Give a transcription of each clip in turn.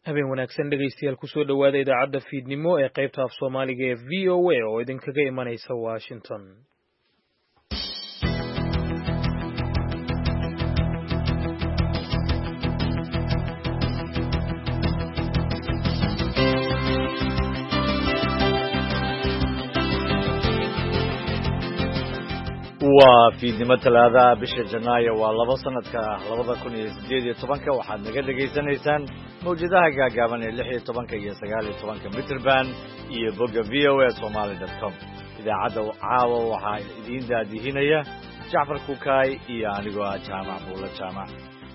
habeen wanaagsan dhegaystayaal kusoo dhowaada idaacadda fiidnimo ee qaybta af soomaaliga ee VOA oo idinkaga imanaysa Washington. waa fiidnimo talaada bisha Janaayo waa 2 sanadka 2018 waxaad naga dhageysanaysaan mawjadaha gaagaaban ee 16 iyo 19 mitrban iyo bogga voasomali.com. idaacadda caawa waxaa idin daadihinaya Jacfar Kukaay iyo anigoo ah Jaamac Buula Jaamac.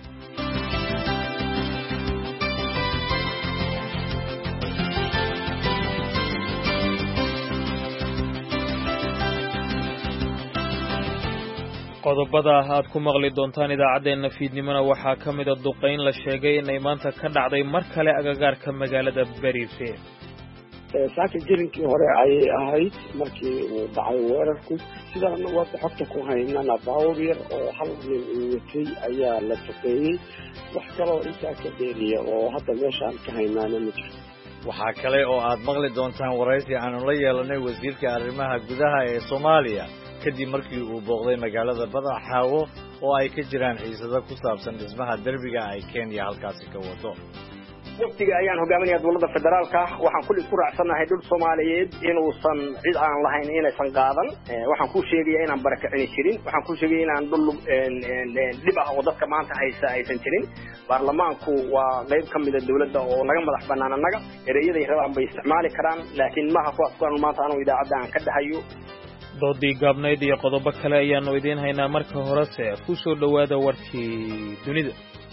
qodobada aad ku maqli doontaan idaacadeena fiidnimona waxaa ka mid ah duqeyn la sheegay in ay maanta ka dhacday mar kale agagaarka magaalada Bariise. saaka jirinkii hore ayay ahayd markii uu dhacay weerarku sidaan wada xogta ku haynana baawur yar oo hal nin uu watay ayaa la duqeeyey wax kaloo intaa ka dheeriya oo hadda meeshaan ka haynaana ma jirto. waxaa kale oo aad maqli doontaan waraysi aanu la yeelanay wasiirka arrimaha gudaha ee Soomaaliya kadib markii uu booqday magaalada Badaxaawo oo ay ka jiraan xiisado ku saabsan dhismaha derbiga ay Kenya halkaasi ka wado. waqtiga ayaan hogaaminaya dowladda federaalka waxaan kulli ku raacsanahay dhul Soomaaliyeed inuusan cid aan lahayn inaysan qaadan. waxaan ku sheegay inaan barakacin jirin, waxaan ku sheegay inaan dhul dib ah oo dadka maanta haysa aysan jirin. baarlamaanku waa qayb ka mid ah dowladda oo naga madax bannaan anaga ereyaday rabaan bay isticmaali karaan laakiin maaha kuwaas maanta anu idaacadda aan ka dhahayo. doodii gaabnayd iyo qodobo kale ayaanu idiin haynaa. marka horese ku soo dhowaada warkii dunida.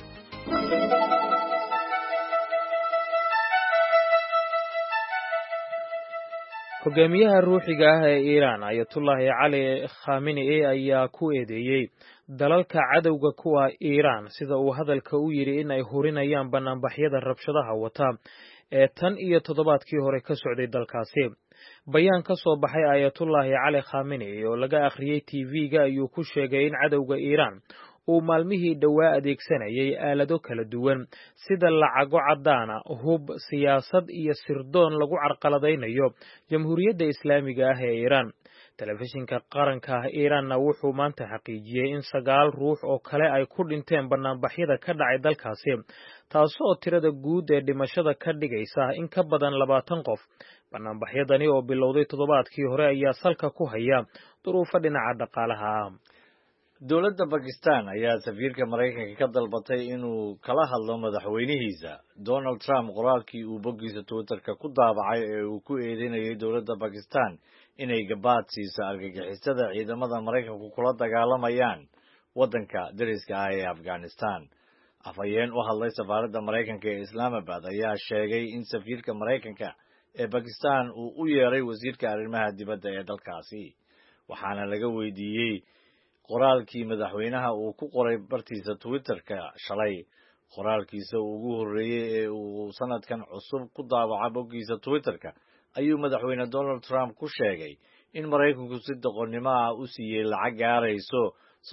hogaamiyaha ruuxiga ah ee Iiraan Ayatullahi Cali Khamenei ayaa ku eedeeyey dalalka cadowga kuwa Iiraan sida uu hadalka u yiri in ay hurinayaan banaanbaxyada rabshadaha wata ee tan iyo toddobaadkii hore ka socday dalkaasi. bayaan ka soo baxay Ayatullahi Cali Khamenei oo laga akhriyay TV-ga ayuu ku sheegay in cadowga Iiraan uu maalmihii dhawaa adeegsanayay aalado kala duwan sida lacago caddaana, hub, siyaasad iyo sirdoon lagu carqaladaynayo Jamhuuriyadda Islaamiga ah ee Iiraan. telefishinka qaranka ah Iiraanna wuxuu maanta xaqiijiyey in 9 ruux oo kale ay ku dhinteen banaanbaxyada ka dhacay dalkaasi, taasoo tirada guud ee dhimashada ka dhigaysa in ka badan 20 qof. banaanbaxyadani oo bilowday toddobaadkii hore ayaa salka ku haya duruufo dhinaca dhaqaalaha ah. dowladda Pakistan ayaa safiirka Mareykanka ka dalbatay inuu kala hadlo madaxweynihiisa Donald Trump qoraalkii uu boggiisa Twitter-ka ku daabacay ee uu ku eedeynayay dowladda Pakistan inay gabaad siiso argagixisada ciidamada Mareykanku kula dagaalamayaan waddanka dariska ah ee Afghanistan. afhayeen u hadlay safaaradda Mareykanka ee Islamabad ayaa sheegay in safiirka Mareykanka ee Pakistan uu u yeeray wasiirka arrimaha dibadda ee dalkaasi, waxaana laga weydiiyey qoraalkii madaxweynaha uu ku qoray bartiisa Twitter-ka shalay. qoraalkiisa ugu horreeyay ee uu sanadkan cusub ku daabaca boggiisa Twitter-ka ayuu madaxweyne Donald Trump ku sheegay in Mareykanku si doqonnimo ah u siiyey lacag gaarayso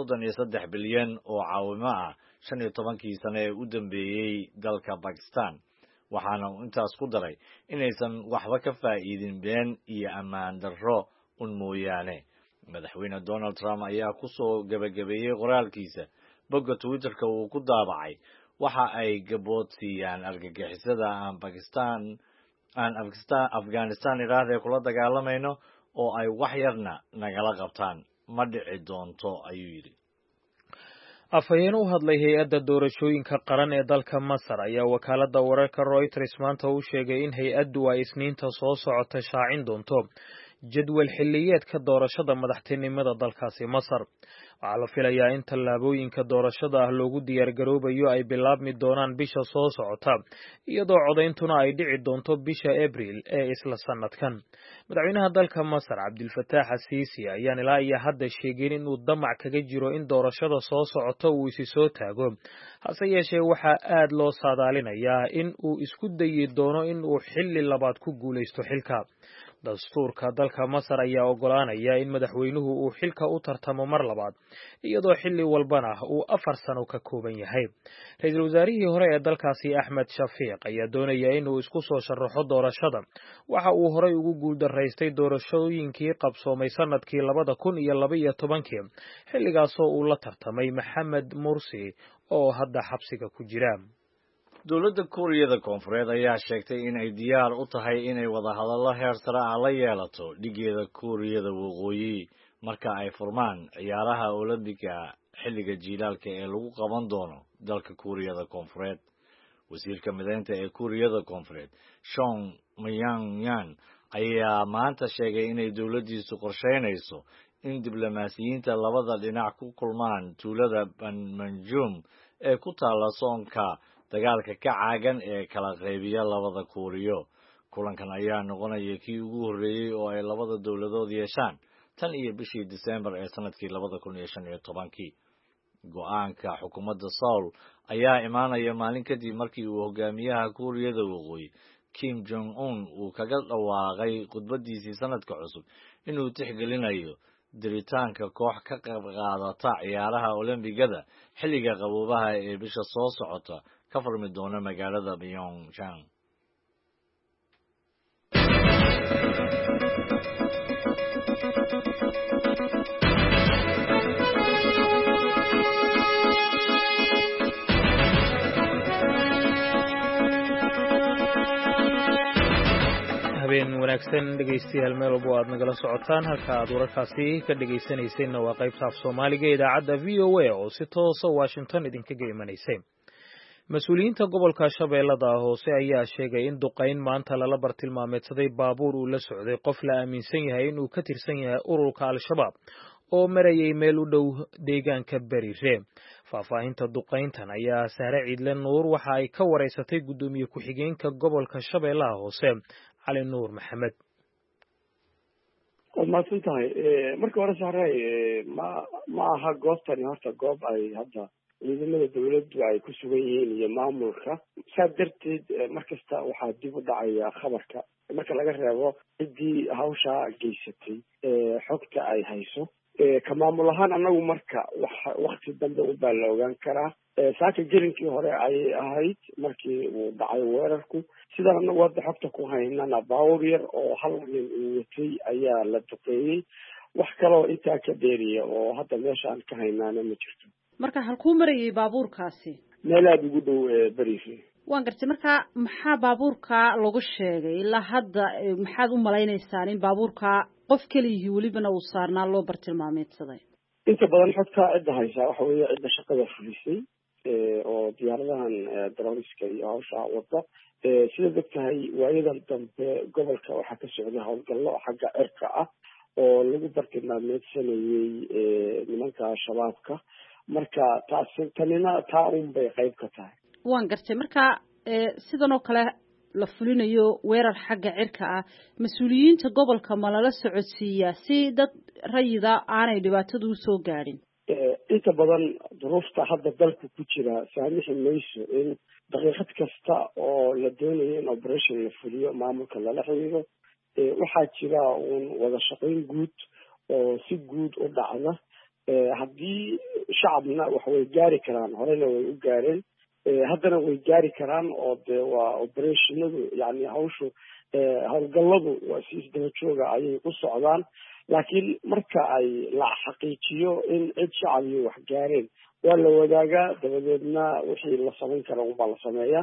33 bilyan oo caawimo ah 15 sano ee u dambeeyay dalka Pakistan, waxaana intaas ku daray inaysan waxba ka faa'iidin been iyo ammaan darro mooyaane. madaxweyne Donald Trump ayaa ku soo gabagabeeyey qoraalkiisa bogga Twitter-ka uu ku daabacay waxa ay gabood siiyaan argagixisada Afghanistan iraahday kula dagaalamayno oo ay wax yarna nagala qabtaan ma dhici doonto ayuu yidhi. afhayeen u hadlay hay-adda doorashooyinka qaran ee dalka Masar ayaa wakaaladda wararka Reuters maanta u sheegay in hay-addu ay Isniinta soo socota shaacin doonto jadwal xilliyeedka doorashada madaxtinimada dalkaasi Masar. waxaa la filayaa in tallaabooyinka doorashada ah loogu diyaargaroobayo ay bilaabmi doonaan bisha soo socota, iyadoo codayntuna ay dhici doonto bisha Abriil ee isla sanadkan. madaxweynaha dalka Masar Cabdilfataax Asiisi ayaan ilaa iyo hadda sheegin inuu damac kaga jiro in doorashada soo socota uu isi soo taago, hase yeeshee waxaa aad loo saadaalinayaa in uu isku dayi doono in uu xilli labaad ku guulaysto xilka. dastuurka dalka Masar ayaa ogolaanaya in madaxweynuhu uu xilka u tartamo mar labaad iyadoo xilli walbana uu 4 sano ka kooban yahay. Ra'iisul wasaarihii hore ee dalkaasi Axmed Shafiiq ayaa doonaya inuu isku soo sharaxo doorashada waxa uu horey ugu guuldaraystay doorashooyinkii qabsoomay sanadkii 2012 xilligaasoo uu la tartamay Maxamed Mursi oo hadda xabsiga ku jira. dowladda Kuuriyada Koonfureed ayaa sheegtay in ay diyaar u tahay inay wadahadallo heer sare ah la yeelato dhigeeda Kuuriyada Waqooyi marka ay furmaan ciyaaraha Olympiga xilliga jiilaalka ee lagu qaban doono dalka Kuuriyada Koonfureed. wasiirka mideynta ee Kuuriyada Koonfureed Song Myung-yan ayaa maanta sheegay inay dowladdiisu qorsheynayso in diblomaasiyiinta labada dhinac ku kulmaan tuulada Panmunjom ee ku taala soonka dagaalka ka caagan ee kala qaybiya labada Kuuriyo. kulankan ayaa noqonaya kii ugu horreeyay oo ay labada dowladood yeeshaan tan iyo bishii December ee sanadkii 2015. go'aanka xukuumadda Seoul ayaa imaanaya maalin kadib markii uu hogaamiyaha Kuuriyada Waqooyi Kim Jong-un uu kaga dhawaaqay khudbadiisii sanadka cusub inuu tixgelinayo diritaanka koox ka qayb qaadata ciyaaraha Olombigada xilliga qaboobaha ee bisha soo socota ka furmi doona magaalada Pyeongchang. habeen wanaagsan dhegeystayaal meel walba aad nagala socotaan halka aad wararkaasi ka dhegeysanayseena waa qaybta af Soomaaliga idaacadda VOA oo si toos ah Washington idinkaga imanaysay. Mas-uuliyiinta gobolka Shabeellada Hoose ayaa sheegay in duqeyn maanta lala bartilmaameedsaday baabuur uu la socday qof la aaminsan yahay inuu ka tirsan yahay ururka Al-Shabaab oo marayay meel u dhow deegaanka Bariire. Faahfaahinta duqeyntan ayaa Sahre Ciidle Nuur waxa ay ka wareysatay gudoomiye ku-xigeenka gobolka Shabeellaha Hoose Ali Nuur Maxamed. maadsan tahay marka hore Sahre ma aha goobtani horta goob ay hadda ciidamada dawladdu ay ku sugan yihiin iyo maamulka saa darteed markasta waxaa dib u dhacaya khabarka marka laga reebo ciddii hawsha geysatay xogta ay hayso ka maamul ahaan anagu marka waqti dambe u baa la ogaan karaa saaka gelinkii hore ayay ahayd markii uu dhacay weerarku sidaan anagu hadda xogta ku haynana baawur yar oo hal nin uu watay ayaa la duqeeyey wax kaloo intaa ka dheeriya oo hadda meeshaan ka haynaana ma jirto. marka halkuu marayay baabuurkaasi meel aada ugu dhow Bariire. waan gartay marka maxaa baabuurka lagu sheegay ilaa hadda maxaad u maleynaysaan in baabuurka qof kaliya walibana uu saarnaa loo bartilmaameedsaday? inta badan xogta cidda haysa waxa weeye cidda shaqada fulisay oo diyaaradahan droniska iyo hawsha wada sida dadkahay waayadan dambe gobolka waxaa ka socday howlgallo xagga cirka ah oo lagu bartilmaameedsanayay nimanka shabaabka marka tanina taa un bay qayb ka tahay. waan gartay marka sidan oo kale la fulinayo weerar xagga cirka ah mas-uuliyiinta gobolka ma lala socodsiiyaa si dad rayida aanay dhibaatadu usoo gaadhin? inta badan duruufta hadda dalka ku jira saamixi mayso in daqiiqad kasta oo la doonayo in operation la fuliyo maamulka lala xiriiro waxaa jira uun wada shaqayn guud oo si guud u dhacda haddii shacabna wax way gaari karaan horena way u gaareen haddana way gaari karaan oo dee waa operationadu yani hawshu howlgalladu waa si isdaba jooga ayay u socdaan laakiin marka ay la xaqiijiyo in cid shacab iyo wax gaareen waa la wadaagaa dabadeedna wixii la samayn kara unbaa la sameeyaa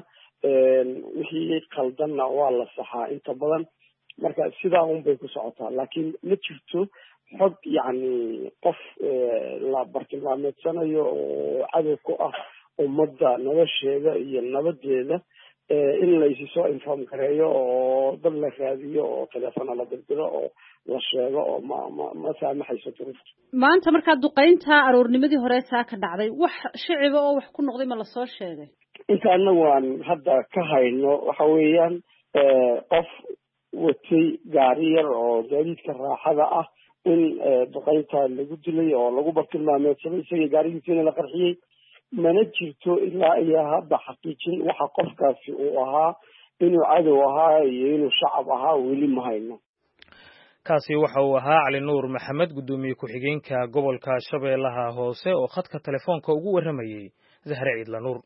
wixii qaldanna waa la saxaa inta badan marka sidaa un bay ku socotaa laakiin ma jirto xog yani qof la bartilmaameedsanayo oo cadow ku ah ummadda nolosheeda iyo nabadeeda in laysi soo inform gareeyo oo dad la raadiyo oo teleefona la dirdiro oo la sheego oo ma saamaxayso duruufta. maanta markaa duqeynta aroornimadii hore saa ka dhacday wax shiciba oo wax ku noqday ma lasoo sheegay? inta anagu aan hadda ka hayno waxa weeyaan qof watay gaari yar oo gaadiidka raaxada ah in duqeynta lagu dilay oo lagu bartilmaameedsaday isagii gaarigiisina la qarxiyey mana jirto ilaa iyo hadda xaqiijin waxa qofkaasi uu ahaa inuu cadow ahaa iyo inuu shacab ahaa weli ma hayno. kaasi waxa uu ahaa Cali Nuur Maxamed gudoomiye ku-xigeenka gobolka Shabeellaha Hoose oo khadka telefoonka ugu waramayay Zahra Ciidla Nuur.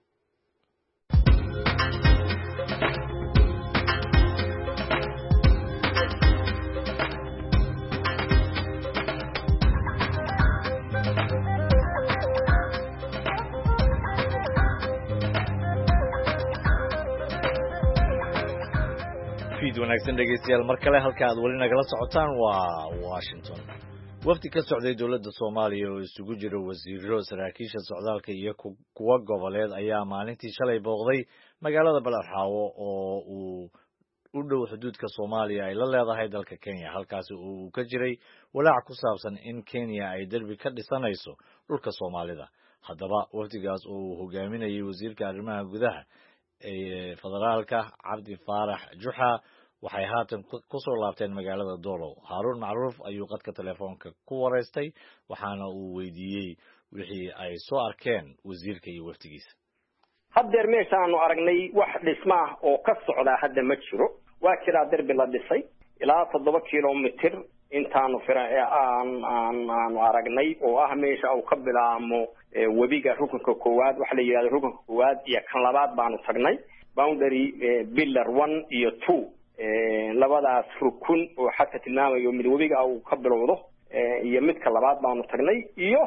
wanaagsan dhegeystayaal mar kale halka aad wali nagala socotaan waa Washington. Wafdi ka socday dawladda Soomaaliya oo isugu jira wasiirro, saraakiisha socdaalka iyo kuwa goboleed ayaa maalintii shalay booqday magaalada Baladxaawo oo u dhow xuduudka Soomaaliya ay la leedahay dalka Kenya, halkaas oo uu ka jiray walaac ku saabsan in Kenya ay darbi ka dhisanayso dhulka Soomaalida. Haddaba wafdigaas oo uu hogaaminayay wasiirka arrimaha gudaha ee federaalka Cabdi Faarax Juxa waxay haatan ku soo laabteen magaalada Doolow. Haruun Macruuf ayuu qadka telefoonka ku wareystay waxaana uu weydiiyey wixii ay soo arkeen wasiirka iyo wafdigiisa. haddeer meeshaanu aragnay wax dhisma oo ka socda hadda ma jiro. waa jira darbi la dhisay ilaa 7 kilomitir intaanu aanu aragnay oo ah meesha uu ka bilaamo webiga rukunka koowaad waxa la yiraahdo rukunka koowaad iyo kan labaad baanu tagnay boundary pillar 1 iyo 2 labadaas rukun oo xataa tilmaamayo mid webiga uu ka bilowdo iyo midka labaad baanu tagnay iyo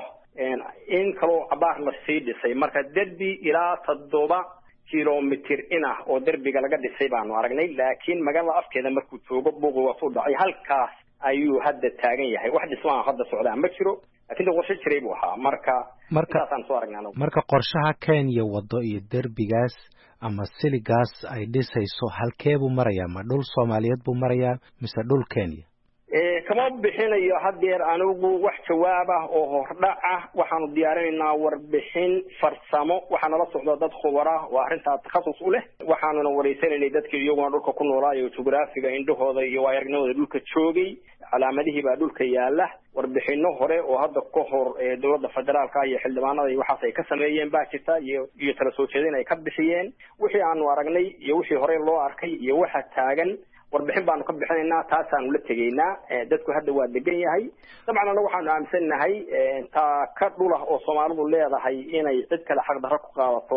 in kaloo abaar la sii dhisay marka darbi ilaa 7 kilomitir oo darbiga laga dhisay baanu aragnay laakiin magaalada afkeeda markuu joogo buuq waa soo dhacay halkaas ayuu hadda taagan yahay wax dhismaha hadda socdaa ma jiro laakiin qorshe jiray buu ahaa markaasaan soo aragnaa marka qorshaha Kenya wado iyo darbigaas ama siligaas ay dhisayso halkee buu marayaa ma dhul Soomaaliyeed buu marayaa mise dhul Kenya kama bixinayo haddeer anigu wax jawaab ah oo hordhac ah waxaanu diyaarinaynaa warbixin farsamo waxaana la socda dad khubara oo arrinta takhasus u leh waxaanuna wareysanaynay dadkii iyaguna dhulka ku noolaayo geographiga indhahooda iyo aragnimada dhulka joogay calaamadihii baa dhulka yaala warbixino hore oo hadda ka hor dawladda federaalka iyo xildhibaanada iyo waxaas ay ka sameeyeen baa jirta iyo tala soo jeedin ay ka bixiyeen wixii aanu aragnay iyo wixii hore loo arkay iyo waxa taagan warbixin baanu ka bixinaynaa taasaanu la tegaynaa dadku hadda waa degan yahay dabcan anagu waxaanu aaminsanahay taa ka dhul ah oo Soomaalidu leedahay inay cid kale xaq darro ku qaadato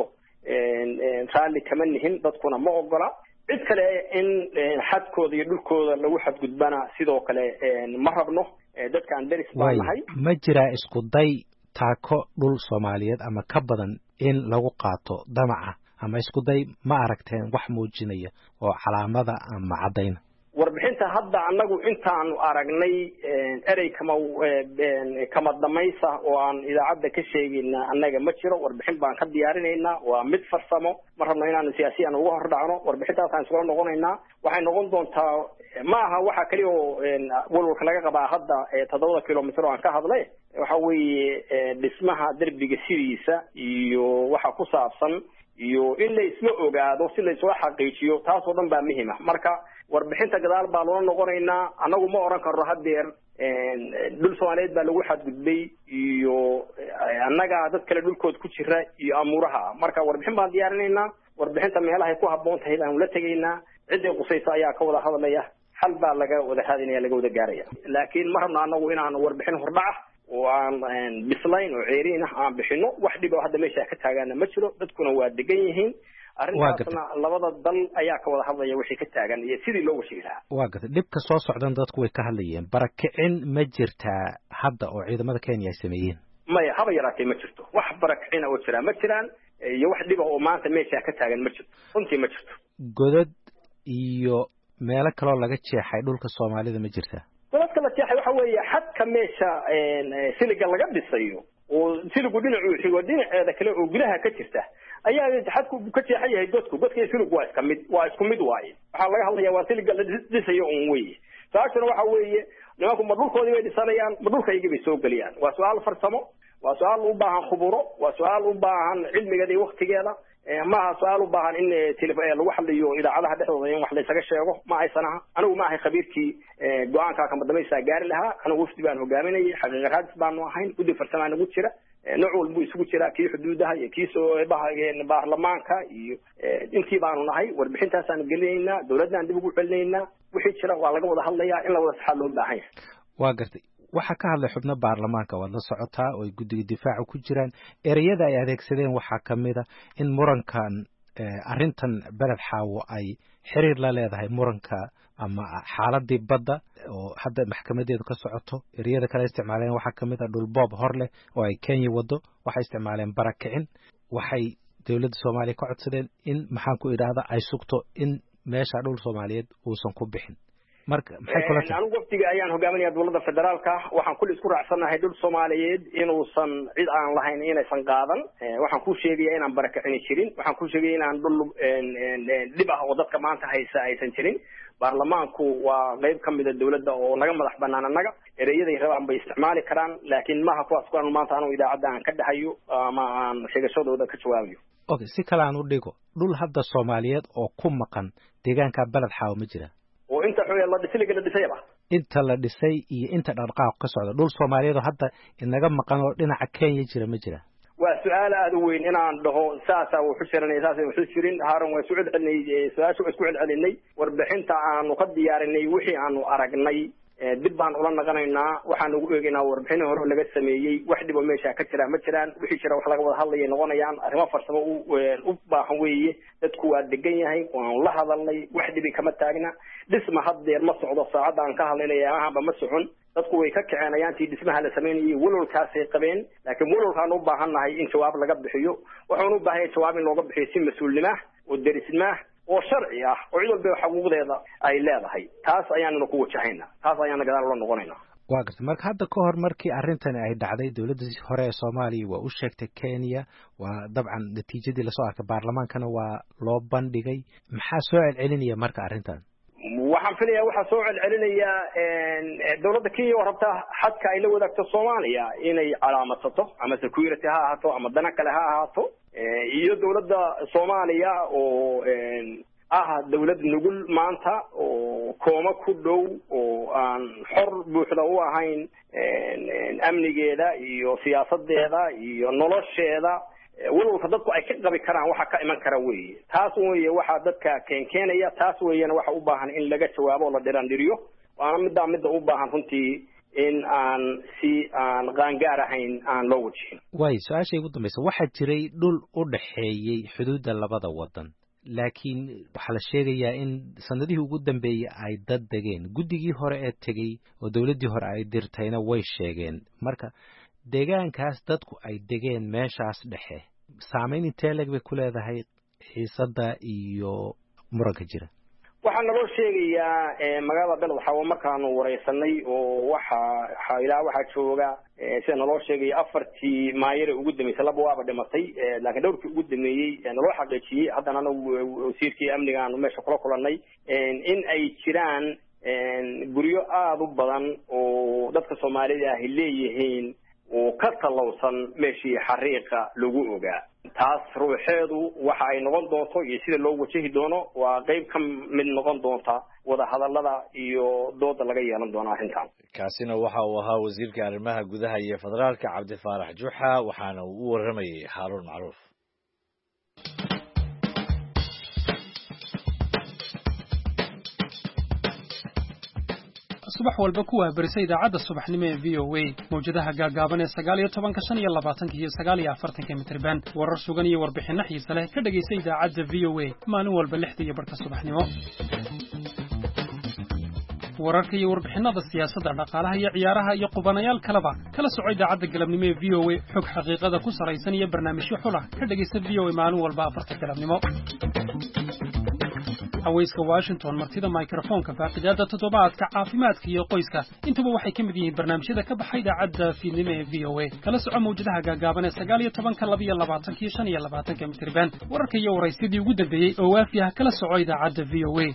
raalli kama nihin dadkuna ma ogola cid kale in xadkooda iyo dhulkooda lagu xadgudbana sidoo kale ma rabno dadkaan daris baan nahay ma jira isku day taako dhul Soomaaliyeed ama ka badan in lagu qaato damaca ama isku day ma aragteen wax muujinaya oo calaamada ama cadayna warbixinta hadda anagu intaanu aragnay erey kama damaysa oo aan idaacadda ka sheegayna annaga ma jiro warbixin baan ka diyaarinaynaa waa mid farsamo ma rabno inaanu siyaasiyan uga hordhacno warbixintaasaan isula noqonaynaa waxay noqon doontaa ma aha waxa kaliya oo walwalka laga qabaa hadda 7 kilomitir oo aan ka hadlay waxa weeye dhismaha darbiga sidiisa iyo waxa ku saabsan iyo in la isla ogaado si la isoo xaqiijiyo taas oo dhan baa muhiim ah marka warbixinta gadaal baa loo noqonaynaa anagu ma oran karno haddeer dhul Soomaaliyeed baa lagu xadgudbay iyo annaga dad kale dhulkood ku jira iyo amuuraha marka warbixin baan diyaarinaynaa warbixinta meelaha ay ku habboon tahay baan la tegaynaa cidda qusaysa ayaa ka wada hadlaya xal baa laga wada raadinaya laga wada gaaraya laakiin ma rabno anagu inaan warbixin hordhac oo aan bislayn oo ceeriin ah aan bixino wax dhib oo hadda meesha ka taagana ma jiro dadkuna waa degan yihiin arrintaasna labada dal ayaa ka wada hadlaya wixii ka taagan iyo sidii loo wajhi lahaa waa gata dhibka soo socdan dadku way ka hadlayeen barakicin ma jirtaa hadda oo ciidamada Kenya ay sameeyeen maya haba yaraatay ma jirto wax barakicin oo jira ma jiraan iyo wax dhib oo maanta meesha ka taagan ma jirto runtii ma jirto godad iyo meelo kale laga jeexay dhulka Soomaalida ma jirtaa dadka la jeexay waxa weeye xadka meesha siliga laga dhisayo oo siligu dhinacu xigo dhinaceeda kale oo gudaha ka jirta ayaa xadku ka jeexay yahay godka siligu waa isku mid waaye waxa laga hadlayaa waa siliga la dhisayo un weeye taasina waxa weeye nimanku ma dhulkoodii way dhisanayaan ma dhulkaygii bay soo geliyaan waa su'aal farsamo waa su'aal u baahan khuburo waa su'aal u baahan cilmigeeda iyo waqtigeeda maaha su-aal u baahan in lagu hadlayo idaacadaha dhexdooda in wax laysaga sheego ma aysan aha anigu ma ahay khabiirkii go-aankaa kama dambaysaa gaari lahaa anigu wafdi baan hogaaminayay xaqiiqa raadis baanu ahayn guddi farsamaa nagu jira nooc walbuu isugu jiraa kii xuduudaha iyo kii baarlamaanka iyo intii baanu nahay warbixintaasaan gelinaynaa dawladdan dib ugu celinaynaa wixii jira waa laga wada hadlayaa in la wada saxaa loo baahan yahay waa gartay waxaa ka hadlay xubno baarlamaanka waad la socotaa oo ay guddiga difaaca ku jiraan ereyada ay adeegsadeen waxaa ka mid a in murankan arrintan beled xaawo ay xiriir la leedahay muranka ama xaaladii badda oo hadda maxkamadeedu ka socoto ereyada kale isticmaaleen waxaa ka mid a dhulboob hor leh oo ay Kenya wado waxay isticmaaleen barakicin waxay dowladda Soomaaliya ka codsadeen in maxaan ku idhaahda ay sugto in meesha dhul Soomaaliyeed uusan ku bixin marka maxay kula tahay anigu wafdiga ayaan hogaaminaya dowladda federaalka waxaan kulli isku raacsanahay dhul Soomaaliyeed inuusan cid aan lahayn inaysan qaadan waxaan ku sheegaya inaan barakicin jirin waxaan ku sheegaya inaan dhul dib ah oo dadka maanta haysa aysan jirin baarlamaanku waa qayb ka mid ah dawladda oo naga madax banaan anaga ereyaday rabaan bay isticmaali karaan laakiin maaha kuwaas kuwan maanta anu idaacadda aan ka dhahayo ama aan sheegashadooda ka jawaabayo okay si kale aan u dhigo dhul hadda Soomaaliyeed oo ku maqan deegaanka beled xaawo ma jira oo inta xoog la dhisayba inta la dhisay iyo inta dhaqdhaqaaq ka socda dhul Soomaaliyeed oo hadda inaga maqan oo dhinaca Kenya jira ma jira waa su'aal aad u weyn inaan dhaho saasa uu xushiranay saasa uu xushirin haaran waa su'aal celinay su'aashu isku celinay warbixinta aanu ka diyaarinay wixii aanu aragnay dib baan ula naqanaynaa waxaan ugu eegaynaa warbixin hore laga sameeyay wax dhibo meesha ka jira ma jiraan wixii jira wax laga wada hadlayay noqonayaan arrimo farsamo u baahan weeye dadku waa degan yahay waan la hadalnay wax dhibi kama taagna dhisma haddeer ma socdo saacada aan ka hadlaynaya ahaba ma socon dadku way ka kiceenayaan tii dhismaha la sameeyay walwalkaasay qabeen laakiin walwalkaan u baahannahay in jawaab laga bixiyo waxaan u baahanyahay jawaab in looga bixiyo si mas'uulnimo oo derisnimo oo sharci ah oo cid walba xuquuqdeeda ay leedahay taas ayaanu ku wajahaynaa taas ayaanu gadaal ula noqonaynaa waa gartay marka hadda ka hor markii arrintan ay dhacday dowladda hore ee Soomaaliya waa u sheegtay Kenya waa dabcan natiijadii la soo arkay baarlamaankana waa loo bandhigay maxaa soo celcelinaya marka arrintan waxaan filayaa waxa soo celcelinaya dawladda Kenya oo rabta xadka ay la wadaagto Soomaaliya inay calaamadsato ama security ha ahaato ama dana kale ha ahaato iyo dawladda Soomaaliya oo dawlad nugul maanta oo kooma ku dhow oo aan xor buuxda u ahayn amnigeeda iyo siyaasadeeda iyo nolosheeda walwalka dadku ay ka qabi karaan waxa ka iman kara weeye taas weeye waxa dadka keenaya taas weeyana waxa u baahan in laga jawaabo la dhirandiriyo waana midda u baahan runtii in aan qaangaar ahayn aan loo wajhin way su'aasha ugu dambaysa waxa jiray dhul u dhaxeeyay xuduudda labada wadan laakiin waxa la sheegayaa in sanadihii ugu dambeeyay ay dad degeen guddigii hore ee tagay oo dawladdii hore ay dirtayna way sheegeen marka deegaankaas dadku ay degeen meeshaas dhexe saameyn intee leeg bay ku leedahay xiisadda iyo muranka jira waxaa naloo sheegayaa magaalada beled xaawo markaanu wareysanay oo waxaa jooga sida naloo sheegay 4 maayir ugu dambeysay laba waaba dhimatay laakiin dhowrkii ugu dambeeyay naloo xaqiijiyay haddana wasiirkii amniga aanu meesha kula kulanay in ay jiraan guryo aad u badan oo dadka Soomaalida ah leeyihiin oo ka talowsan meeshii xariiqa lagu ogaa taas ruuxeedu waxa ay noqon doonto iyo sida loo wajahi doono waa qayb ka mid noqon doonta wada hadallada iyo dooda laga yeelan doona arrintan kaasina waxa uu ahaa wasiirka arrimaha gudaha iyo federaalka Cabdi Faarax Juxa waxaana uu u waramayay Haaruun Macruuf subax walba kuwaa barisa idaacadda subaxnimo ee VOA mawjadaha gaagaaban ee 19 iyo 20 iyo 49 mitirban warar sugan iyo warbixino xiiso leh ka dhageysa idaacadda VOA maalin walba 6 iyo barka subaxnimo wararka iyo warbixinada siyaasadda dhaqaalaha iyo ciyaaraha iyo qubanayaal kaleba kala soco idaacadda galabnimo ee VOA xog xaqiiqada ku salaysan iyo barnaamijyo xul ah ka dhageysa VOA maalin walba 4 galabnimo hawayska Washington martida microphone-ka faaqidaada toddobaadka caafimaadka iyo qoyska intuba waxay ka mid yihiin barnaamijyada ka baxay idaacadda fiidnimo ee VOA kala soco mawjadaha gaagaaban ee 19 iyo 25 mitirban wararka iyo waraysidii ugu dambeeyay oo waafi ah kala soco idaacadda VOA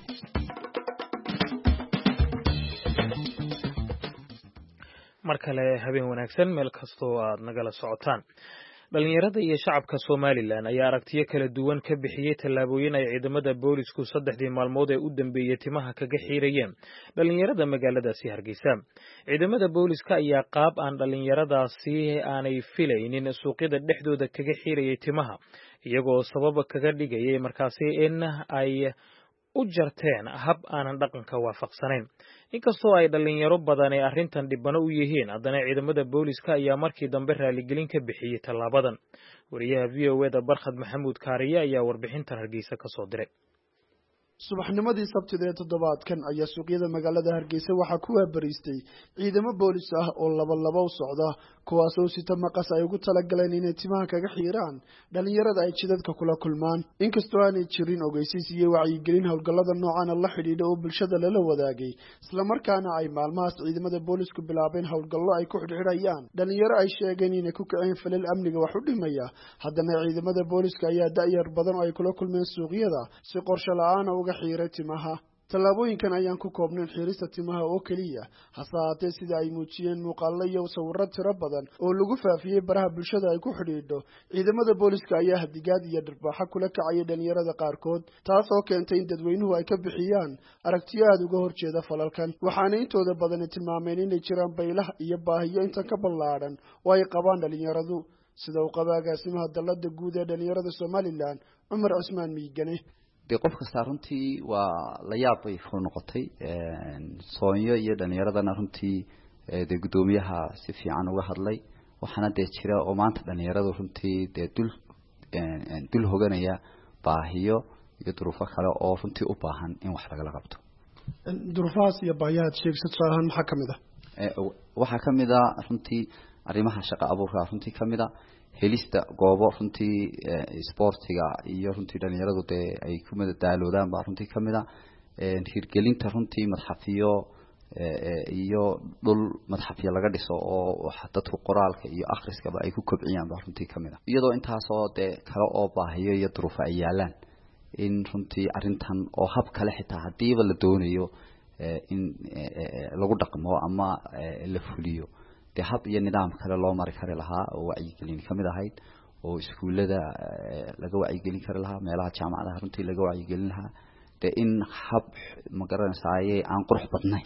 mar kale habeen wanaagsan meel kastoo aad nagala socotaan dhalinyarada iyo shacabka Somaliland ayaa aragtiyo kala duwan ka bixiyay tallaabooyin ay ciidamada boolisku 3 maalmood ee u dambeeyay timaha kaga xiirayeen dhalinyarada magaaladaasi Hargeysa. Ciidamada booliska ayaa qaab aan dhalinyaradaasi aanay filaynin suuqyada dhexdooda kaga xiirayay timaha, iyagoo sabab kaga dhigayay markaasi in ay u jarteen hab aanan dhaqanka waafaqsanayn. Inkastoo ay dhalinyaro badan ee arrintan dhibano u yihiin, haddana ciidamada booliska ayaa markii dambe raaligelin ka bixiyay tallaabadan. Wariyaha VOA-da Barkhad Maxamuud Kaariye ayaa warbixintan Hargeysa ka soo diray. subaxnimadii sabtida ee toddobaadkan ayaa suuqyada magaalada Hargeysa waxaa ku waabariistay ciidamo boolis ah oo laba u socda, kuwaasoo sita maqas ay ugu talagaleen inay timaha kaga xiiraan dhalinyarada ay jidadka kula kulmaan. Inkastoo aanay jirin ogeysiis iyo wacyigelin howlgallada noocan la xidhiidha oo bulshada lala wadaagay, isla markaana ay maalmahaas ciidamada boolisku bilaabeen howlgallo ay ku xidhxidhayaan dhalinyaro ay sheegeen inay ku kaceen falal amniga wax u dhimaya, haddana ciidamada booliska ayaa da'yar badan oo ay kula kulmeen suuqyada si qorshe la'aan uga xiiray timaha. Tallaabooyinkan ayaan ku koobnayn xiirista timaha oo keliya, hase haatee sida ay muujiyeen muuqaallo iyo sawirro tiro badan oo lagu faafiyey baraha bulshada ay ku xidhiidho, ciidamada booliska ayaa hadigaad iyo dharbaaxo kula kacayay dhalinyarada qaarkood, taasoo keentay in dadweynuhu ay ka bixiyaan aragtiyo aada uga horjeeda falalkan. waxaana intooda badani tilmaameen inay jiraan baylah iyo baahiyo intan ka ballaadhan oo ay qabaan dhalinyaradu, sida uu qaba agaasimaha dallada guud ee dhalinyarada Somaliland Cumar Cusmaan Miigane. qof kasta runtii waa la yaab bay ku noqotay Soonyo iyo dhalinyaradana runtii gudoomiyaha si fiican uga hadlay, waxaana jira oo maanta dhalinyaradu runtii dul hoganaya baahiyo iyo duruufo kale oo runtii u baahan in wax laga qabto. duruufahaas iyo baahiyaha sheegsid saahan maxaa kamid ah? waxaa kamid ah runtii arrimaha shaqo abuurka runtii kamid ah helista goobo runtii sportiga iyo runtii dhalinyaradu ay ku madadaaloodaan baa runtii kamid ah hirgelinta runtii madxafiyo iyo dhul madxafiyo laga dhiso oo dadku qoraalka iyo akhriskaba ay ku kobciyaan baa runtii kamid ah, iyadoo intaasoo kale oo baahiyo iyo duruufo ay yaalaan in runtii arrintan oo hab kale xitaa hadiiba la doonayo in lagu dhaqmo ama la fuliyo hab iyo nidaam kale loo mari kari lahaa oo wacyigelin kamid ahayd, oo iskuulada laga wacyigelin kari lahaa, meelaha jaamacadaha runtii laga wacyigelin lahaa, in hab magaranaysaay aan qurux badnayn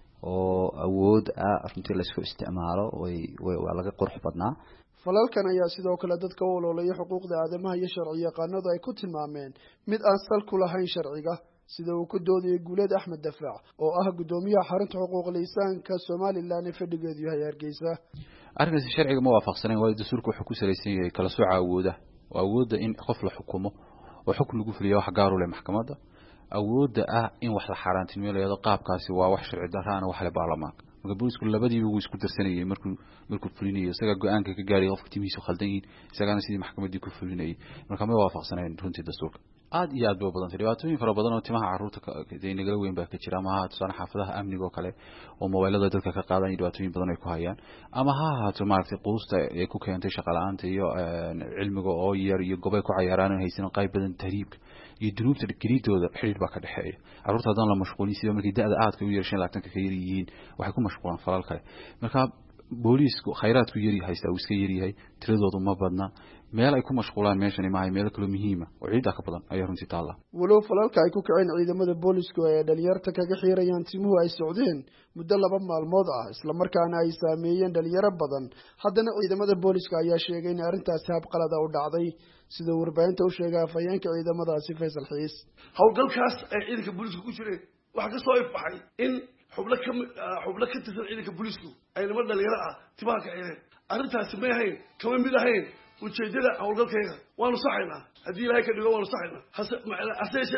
oo awood runtii la isku isticmaalo waa laga qurux badnaa. falalkan ayaa sidoo kale dadka u ololeeya xuquuqda aadamaha iyo sharci yaqaanadu ay ku tilmaameen mid aan sal ku lahayn sharciga, sida uu ku doodayay Guuleed Axmed Dafaac oo ah gudoomiyaha xarunta xuquuqul insaanka Somaliland ee fadhigeedu yahay Hargeysa. arrinkaasi sharciga ma waafaqsanayn, waayo dastuurku wuxuu ku salaysan yahay kala sooca awoodda in qof la xukumo oo xukun lagu fuliyo wax gaar u leh maxkamadda, awoodda in wax la xaaraantinimeeyo qaabkaasi waa wax sharci darraan wax leh baarlamaanka. marka booliisku labadiiba uu isku darsanayay markuu fulinayo, isaga go'aanka ka gaaray qofka timihiisu khaldan yihiin, isagana sidii maxkamaddii ku fulinayay. marka ma waafaqsanayn runtii dastuurka. aad iyo aad bay u badantay dhibaatooyin fara badan oo timaha carruurta nagala weyn baa ka jira, ama ha ahaato tusaale xaafadaha amniga oo kale oo mobaylada dadka ka qaadan dhibaatooyin badan ay ku hayaan, ama ha ahaato maaragtay quusta ay ku keentay shaqo la'aanta iyo cilmiga oo yar iyo gobay ku cayaaraan haysan qayb badan tahriibka iyo dunuubta geliidooda xiriir baa ka dhexeeya. carruurta haddaan la mashquulin sida markii da'da aadka u yeeshaan 20 ka yar yihiin waxay ku mashquulaan falal kale. marka booliisku khayraadku yari haysta uu iska yari yahay, tiradoodu ma badna, meel ay ku mashquulaan meeshan ma ay meel kale muhiim ah oo ciid ka badan ayaa runtii taala. walow falalka ay ku kaceen ciidamada booliisku ee dhalinyarta kaga xiirayaan timuhu ay socdeen muddo 2 maalmood ah, isla markaana ay saameeyeen dhalinyaro badan, haddana ciidamada booliiska ayaa sheegay in arrintaasi hab qalad u dhacday, sida warbaahinta u sheegay afhayeenka ciidamadaasi Faysal Xiis. howlgalkaas ay ciidanka booliisku ku jireen waxa ka soo ifbaxay in xubno ka tirsan ciidanka booliisku ay niman dhalinyaro timaha ka xireen. arrintaasi ma ahayn kama mid ahayn ujeedada howlgalkayga. waanu saxaynaa haddii ilaahay ka dhigo, waanu saxaynaa hase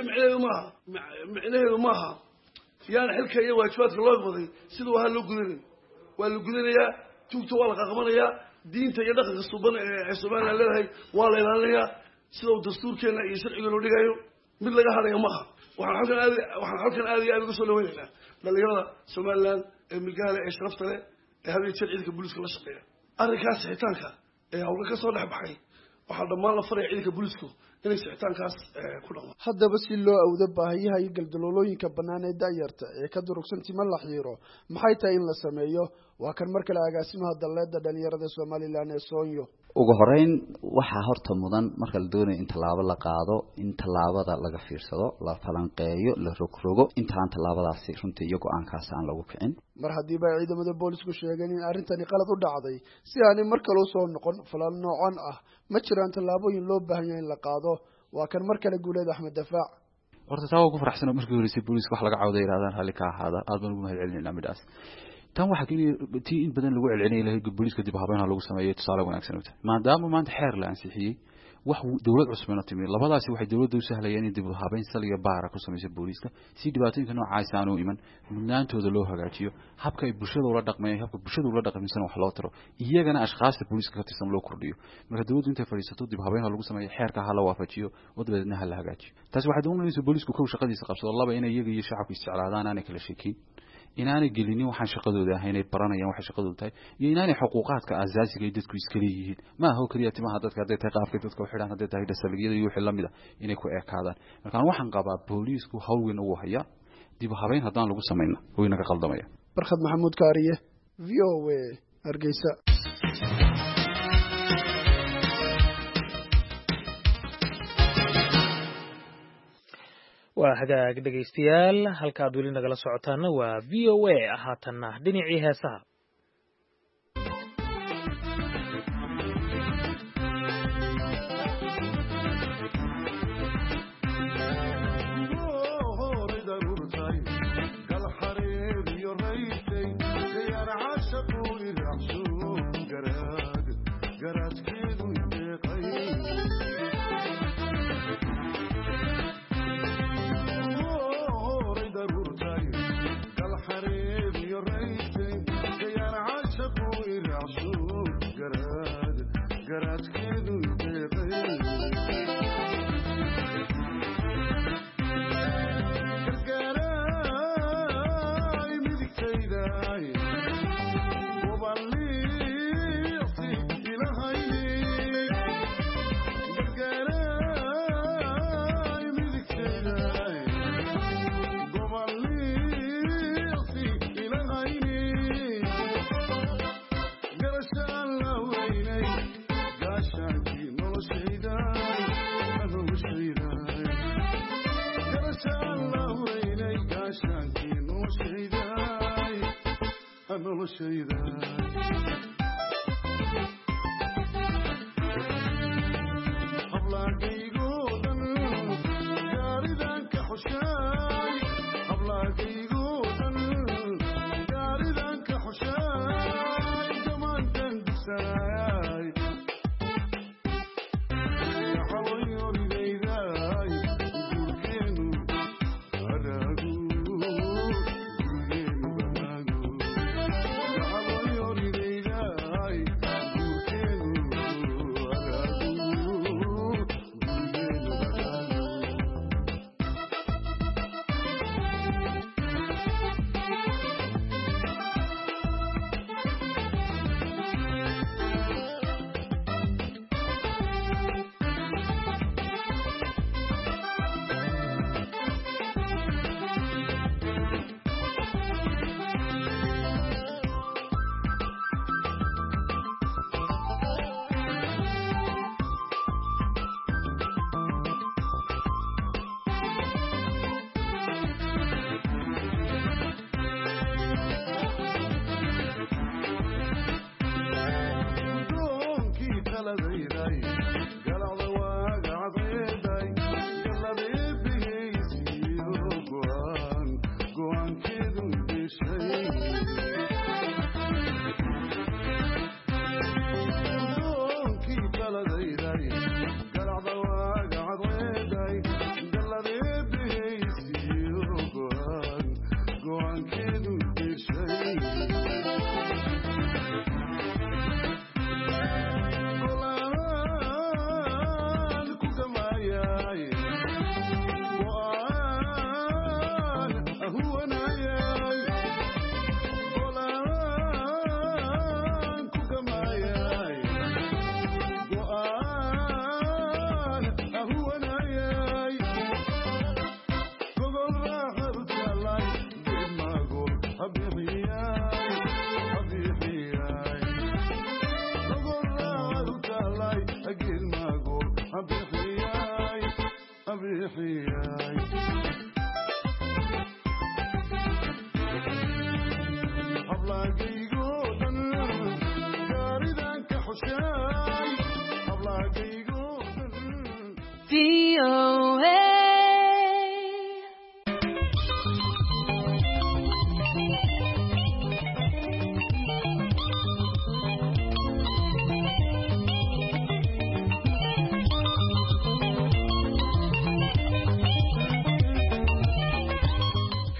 micnaheedu maaha yaan xilka iyo waajibaadka loo baday siduu ahaa loo gudanin. waa la gudanayaa, tuugta waa la qaqabanayaa, diinta iyo dhaqanka suban ee Soomaaliland leedahay waa la ilaalinayaa sida uu dastuurkeena iyo sharcigeenu dhigayo. mid laga hadlayo maaha. waxaan halkan aad iyo aad uga soo dhaweynaynaa dhalinyarada Somaliland ee migaale ee sharafta leh ee habeen jeer ciidanka booliiska la shaqeeya. arrinkaas xitaanka ee hawlka ka soo dhex baxay waxaa dhammaan la faray ciidanka booliisku inay xitaankaas ku dhaqmo. haddaba si loo awdo baahiyaha iyo galdaloolooyinka bannaan ee da'yarta ee ka durugsan tima la xiiro, maxay tahay in la sameeyo? waa kan mar kale agaasimaha dallada dhalinyarada Somaliland ee Soonyo. ugu horeyn waxaa horta mudan marka la doonayo in tallaabo la qaado in tallaabada laga fiirsado la falanqeeyo la rogrogo intaan tallaabadaasi runtii iyo go-aankaas aan lagu kicin mar haddiiba ay ciidamada boolisku sheegeen in arrintani qalad u dhacday si aanay mar kale usoo noqon falal noocan ah ma jiraan tallaabooyin loo baahan yahay in la qaado waa kan mar kale Guuleed Axmed Dafaac horta taa waa ku faraxsan markii horeysay booliska wax laga cawday yiraahdaan hal ka ahaada aad baan ugu mahadcelinaynaa midaas tan waxa keenay in badan lagu celcelinay lahayd booliska dib habeyn lagu sameeyay tusaale wanaagsan u tahay maadaama maanta xeer la ansixiyay wax dawlad cusub na timid labadaasi waxay dawladdu u sahlayeen in dib u habeyn saliga baara ku sameeyay booliska si dhibaatooyinka noocaas aan u iman mudnaantooda loo hagaajiyo habka ay bulshada ula dhaqmayaan habka bulshada ula dhaqmaysan wax loo taro iyagana ashqaasta booliska ka tirsan loo kordhiyo marka dawladdu intay fadhiisato dib habeyn lagu sameeyay xeerka hala waafajiyo wadadna hala hagaajiyo taas waxay doonaysaa boolisku ka shaqadiisa qabsado laba inay iyaga iyo shacabku isticmaalaan aan kala sheekin inaanay gelinin waxaan shaqadooda ahayn ay baranayaan waxa shaqadooda tahay iyo inaanay xuquuqaadka asaasiga ay dadku iska leeyihiin ma aha oo kaliya timaha dadka haday tahay qaabka dadka u xidhan haday tahay dhasaliyada iyo wixii lamid ah inay ku eekaadaan marka waxaan qabaa boolisku hawl weyn u haya dib habeyn hadaan lagu sameeyna way naga qaldamaya Barkhad Maxamuud Kaariye VOA Hargeysa waa hagaag dhegaystayaal halkaad weli nagala socotaana waa VOA haatanna dhinacii heesaha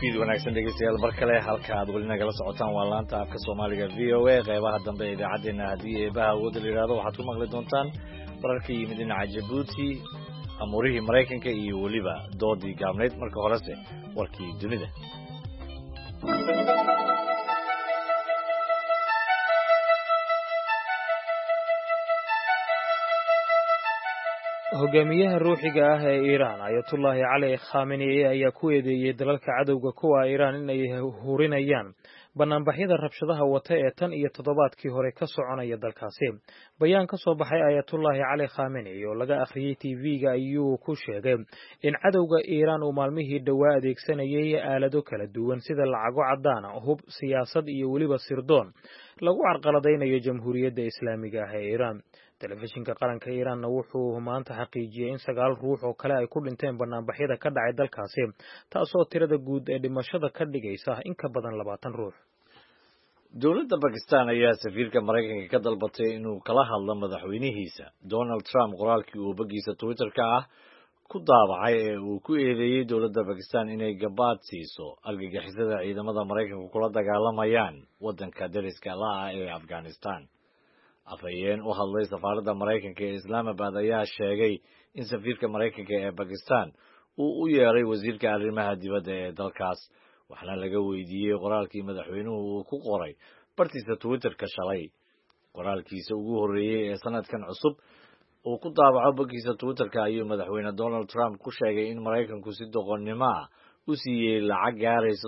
fiid wanaagsan dhegeystayaal mar kale halka aad weli nagala socotaan waa laanta afka Soomaaliga VOA qeybaha dambe ee idaacadeena haddii eebaha awood la yiraahdo waxaad ku maqli doontaan wararkii yimid dhinaca Djibouti amurihii Mareykanka iyo weliba doodii gaabneyd marka horese warkii dunida hogaamiyaha ruuxiga ah ee Iran Ayatollah Ali Khamenei ayaa ku eedeeyay dalalka cadowga kuwa Iran in ay hurinayaan banaanbaxyada rabshadaha wata ee tan iyo toddobaadkii hore ka soconaya dalkaasi. Bayaan ka soo baxay Ayatollah Ali Khamenei oo laga akhriyay TV-ga ayuu ku sheegay in cadowga Iran uu maalmihii dhawaa adeegsanayay aalado kala duwan sida lacago cadaan ah, hub, siyaasad iyo weliba sirdoon lagu carqaladeynayo Jamhuuriyadda Islaamiga ah ee Iran. telefishinka qaranka Iran wuxuu maanta xaqiijiyay in 9 ruux oo kale ay ku dhinteen banaanbaxyada ka dhacay dalkaasi taasoo tirada guud ee dhimashada ka dhigaysa in ka badan 20 ruux. Dowladda Pakistan ayaa safiirka Mareykanka ka dalbatay inuu kala hadlo madaxweynihiisa Donald Trump qoraalkii uu bogiisa Twitter-ka ah ku daabacay ee uu ku eedeeyay dowladda Pakistan inay gabaad siiso argagixisada ciidamada Mareykanka kula dagaalamayaan wadanka dariska la ah ee Afghanistan. afhayeen u hadlay safaaradda Mareykanka ee Islamabad ayaa sheegay in safiirka Mareykanka ee Pakistan uu u yeeray wasiirka arrimaha dibadda ee dalkaas waxaana laga weydiiyay qoraalkii madaxweynuhu uu ku qoray bartiisa Twitter-ka shalay. qoraalkiisa ugu horeeyay ee sanadkan cusub uu ku daabaco bogiisa Twitter-ka ayuu madaxweyne Donald Trump ku sheegay in Mareykanku si doqonnimo ah u siiyay lacag gaaraysa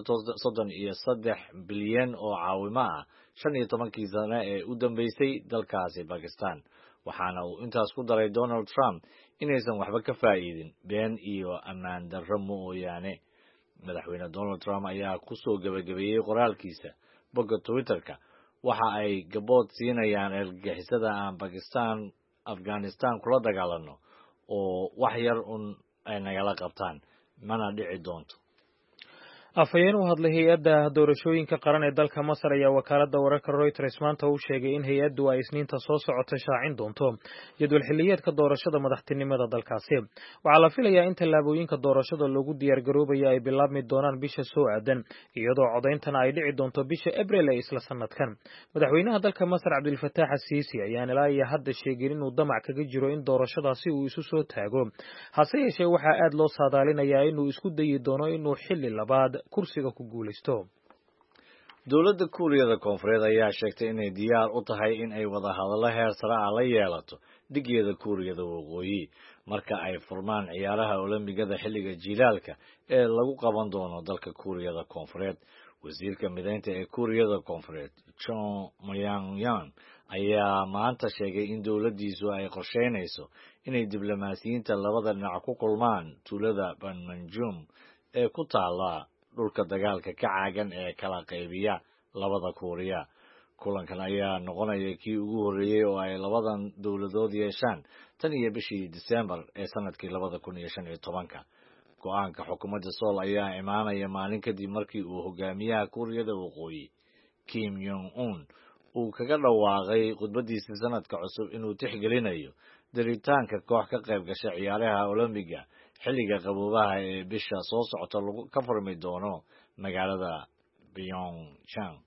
33 bilyan oo caawimo ah 15 sano ee u dambeysay dalkaasi Pakistan waxaana uu intaas ku daray Donald Trump inaysan waxba ka faa'iidin been iyo ammaan darro mooyaane. madaxweyne Donald Trump ayaa ku soo gabagabeeyay qoraalkiisa bogga Twitter-ka waxa ay gabood siinayaan argagixisada aan Pakistan Afghanistan kula dagaalano oo wax yar ay nagala qabtaan mana dhici doonto. afhayeen u hadlay hay'adda doorashooyinka qaran ee dalka Masar ayaa wakaaladda wararka Reuters maanta u sheegay in hay'addu ay Isniinta soo socota shaacin doonto jadwal xilliyeedka doorashada madaxtinimada dalkaasi. waxaa la filayaa in tallaabooyinka doorashada loogu diyaar garoobayo ay bilaabmi doonaan bisha soo aadan iyadoo codeyntana ay dhici doonto bisha Abriil ee isla sanadkan. madaxweynaha dalka Masar Abdel Fattah al-Sisi ayaan ilaa iyo hadda sheegin inuu damac kaga jiro in doorashadaasi uu isu soo taago hase yeeshee waxaa aad loo saadaalinayaa inuu isku dayi doono inuu xilli labaad kursiga ku guulaysto. dowladda Kuuriyada Koonfureed ayaa sheegtay inay diyaar u tahay in ay wada hadallo heer sare ah la yeelato dhigeeda Kuuriyada Waqooyi marka ay furmaan ciyaaraha Olombigada xilliga jiilaalka ee lagu qaban doono dalka Kuuriyada Koonfureed. wasiirka mideynta ee Kuuriyada Koonfureed Cho Myong-yan ayaa maanta sheegay in dowladdiisu ay qorsheynayso inay diblomaasiyiinta labada dhinac ku kulmaan tuulada Panmunjom ee ku taala dhulka dagaalka ka caagan ee kala qaybiya labada Kuuriya. kulankan ayaa noqonaya kii ugu horeeyay oo ay labadan dowladood yeeshaan tan iyo bishii December ee sanadkii 2015. go'aanka xukuumadda Seoul ayaa imaanaya maalin kadib markii uu hogaamiyaha Kuuriyada Waqooyi Kim Jong-un uu kaga dhawaaqay khudbadiisa sanadka cusub inuu tixgelinayo diritaanka koox ka qayb gashay ciyaaraha Olombiga xilliga qaboobaha ee bisha soo socota lagu ka furmi doono magaalada Pyeongchang.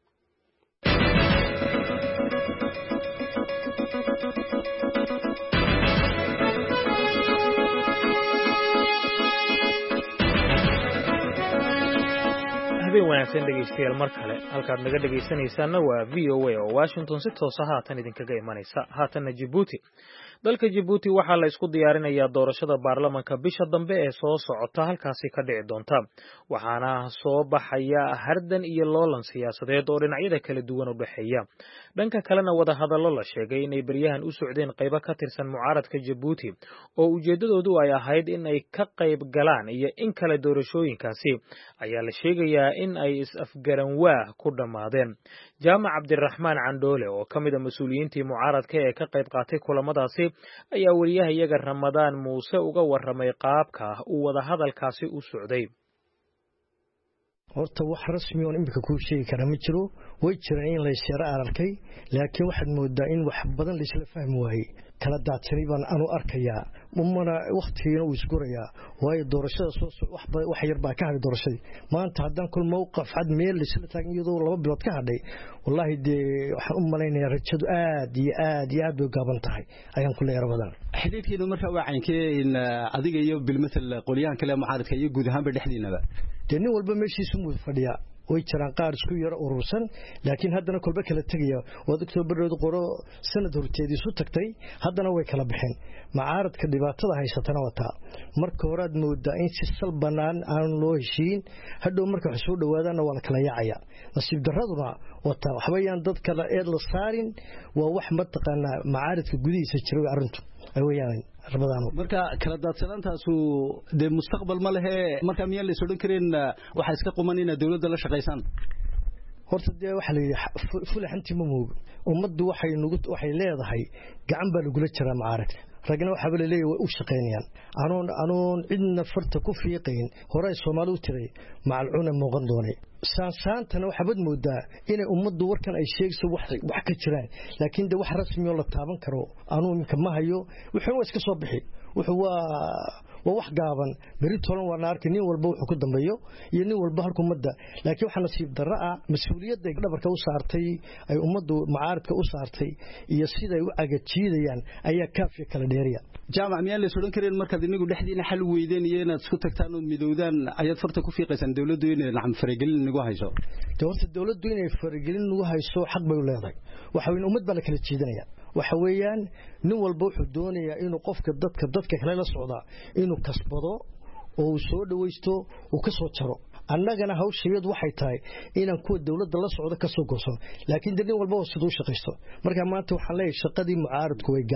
habeen wanaagsan dhegeystayaal mar kale halkaad naga dhegeysanaysaana waa VOA oo Washington si toos ah haatan idinkaga imanaysa. haatanna Djibouti dalka Djibouti waxaa la isku diyaarinayaa doorashada baarlamaanka bisha dambe ee soo socota halkaasi ka dhici doonta waxaana soo baxaya hardan iyo loolan siyaasadeed oo dhinacyada kala duwan u dhaxeeya. dhanka kalena wada hadallo la sheegay inay baryahan u socdeen qaybo ka tirsan mucaaradka Djibouti oo ujeedadoodu ay ahayd in ay ka qayb galaan iyo in kale doorashooyinkaasi ayaa la sheegayaa in ay is-afgaran waa ku dhamaadeen. Jaamac Cabdiraxmaan Candhoole oo ka mid ah mas'uuliyiintii mucaaradka ee ka qayb qaatay kulamadaasi ayaa wariyaha iyaga Ramadaan Muuse uga warramay qaabka uu wada hadalkaasi u socday. horta wax rasmi oo imika ku sheegi kara ma jiro way jiraan in la isyaar arkay laakiin waxaad moodaa in wax badan la isla fahmi waayay kala daadsanay baan aanu arkayaa umana waqtigiina uu isgurayaa waayo doorashada soo wax yar baa ka hadhay doorashadii maanta haddaan kul mowqaf cad meel la isla taagan iyadoo 2 bilood ka hadhay wallahi dee waxaan u malaynayaa rajadu aad iyo aad u gaaban tahay ayaan ku leeyahay badan xidhiidhkeedu marka waa caynkee in adiga iyo bilmatal qolyahan kale mucaaradka iyo guud ahaanba dhexdiinaba nin walba meeshiisu muu fadhiyaa way jiraan qaar isku yar urursan laakiin haddana kolba kala tagaya wad Oktoobarreed qoro sanad horteedii isu tagtay haddana way kala baxeen mucaaradka dhibaatada haysatana wata marka hore aad moodaa in si sal banaan aan loo heshiin hadhow marka wax soo dhawaadana waa la kala yaacaya nasiib daraduna wata waxbayaan dad kala eed la saarin waa wax mataqaana mucaaradka gudihiisa jiray arrintu ay wayaan marka kala daadsanaantaasu de mustaqbal ma lehe marka miyaan la soo dhankareen waxa iska qumanina dawladda la shaqaysan horta de waxa la fulaxanti ma moog ummaddu waxay leedahay gacan baa lagu jiraa mucaaradka ragna waxa la leeyahay way u shaqeynayaan anoon cidna farta ku fiiqayn hore Soomaalidu tiray macalcuna muuqan doonay saantana waxa bad moodaa in ummaddu warkan ay sheegso wax ka jiraan laakiin de wax rasmi oo la taaban karo aanu imka ma hayo wuxuu iska soo bixi wuxuu waa wax gaaban bari tolan waa naarka nin walba wuxuu ku dambeeyo iyo nin walba halku ummadda laakiin waxa nasiib darra mas'uuliyadda dhabarka u saartay ay ummaddu mucaaradka u saartay iyo sida ay u agajiidayaan ayaa kaafi kala dheeriya jaamac miyaan la soo dhankareen markaad inagu dhexdiina xal weydeen iyo inaad isku tagtaan oo midowdaan ayaad farta ku fiiqaysan dawladdu inay lacag faragelin nagu hayso dawladdu inay faragelin nagu hayso xaq bay u leedahay waxa weyn ummad baa la kala jeedinaya waxa weeyaan nin walba wuxuu doonayaa inuu qofka dadka kale la socda inuu kasbado oo soo dhawaysto oo ka soo jaro annagana hawsheedu waxay tahay inaan kuwa dawladda la socdo ka soo goosan laakiin nin walba oo sidoo shaqaysto marka maanta waxaan leeyahay shaqadii mucaaradku way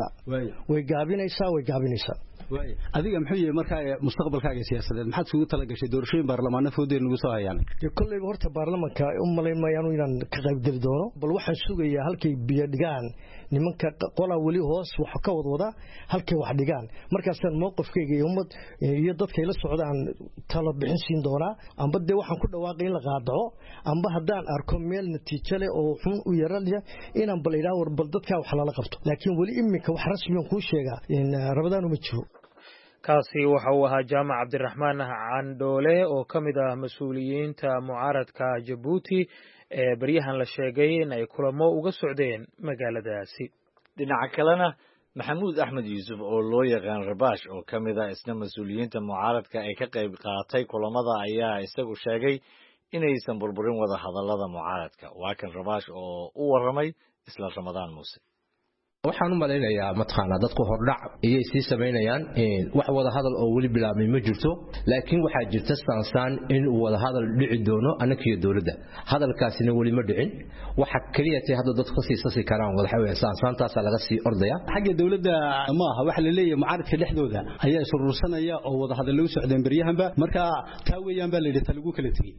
gaabinaysaa adiga muxuu yahay marka mustaqbalkaaga siyaasadeed maxaad ugu tala gashay doorashooyin baarlamaano foodeen ugu soo hayaan kullayba horta baarlamaanka u malaymayaan inaan ka qayb gali doono bal waxaan sugayaa halkay biyo dhigaan nimanka qola wali hoos wax ka wadwada halkay wax dhigaan markaasaan mowqifkayga iyo ummad iyo dadka la socdaan talo bixin siin doonaa amba de waxaan ku dhawaaqay in la qaadaco amba haddaan arko meel natiijo leh oo xun u yaralaya inaan bal ilaa war bal dadka wax lala qabto laakiin wali imika wax rasmi ah ku sheega in Ramadaan uma jiro kaasi waxa uu ahaa Jaamac Cabdiraxmaan Candhoole oo kamid ah mas'uuliyiinta mucaaradka Djibouti ee baryahan la sheegay in ay kulamo uga socdeen magaaladaasi dhinaca kalena Maxamuud Axmed Yuusuf oo loo yaqaan Rabash oo kamid ah isna mas'uuliyiinta mucaaradka ay ka qayb qaatay kulamada ayaa isagu sheegay inaysan burburin wada hadallada mucaaradka waa kan Rabash oo u waramay isla Ramadaan Muuse waxaan u malaynayaa matqaana dadku hordhac ayay sii sameynayaan wax wada hadal oo wali bilaabmay ma jirto laakiin waxa jirta sansaan in wada hadal dhici doono anakiyo dawladda hadalkaasina wali ma dhicin waxa kaliya tahay hadda dadku siisasi karaan wada xaween sansaantaas laga sii ordaya xagga dawladda ma aha waxa la leeyahay mucaaradka dhexdooda ayaa surursanaya oo wada hadal lagu socdeen baryahanba marka taa weeyaan baa la yidhi lagu kala tagay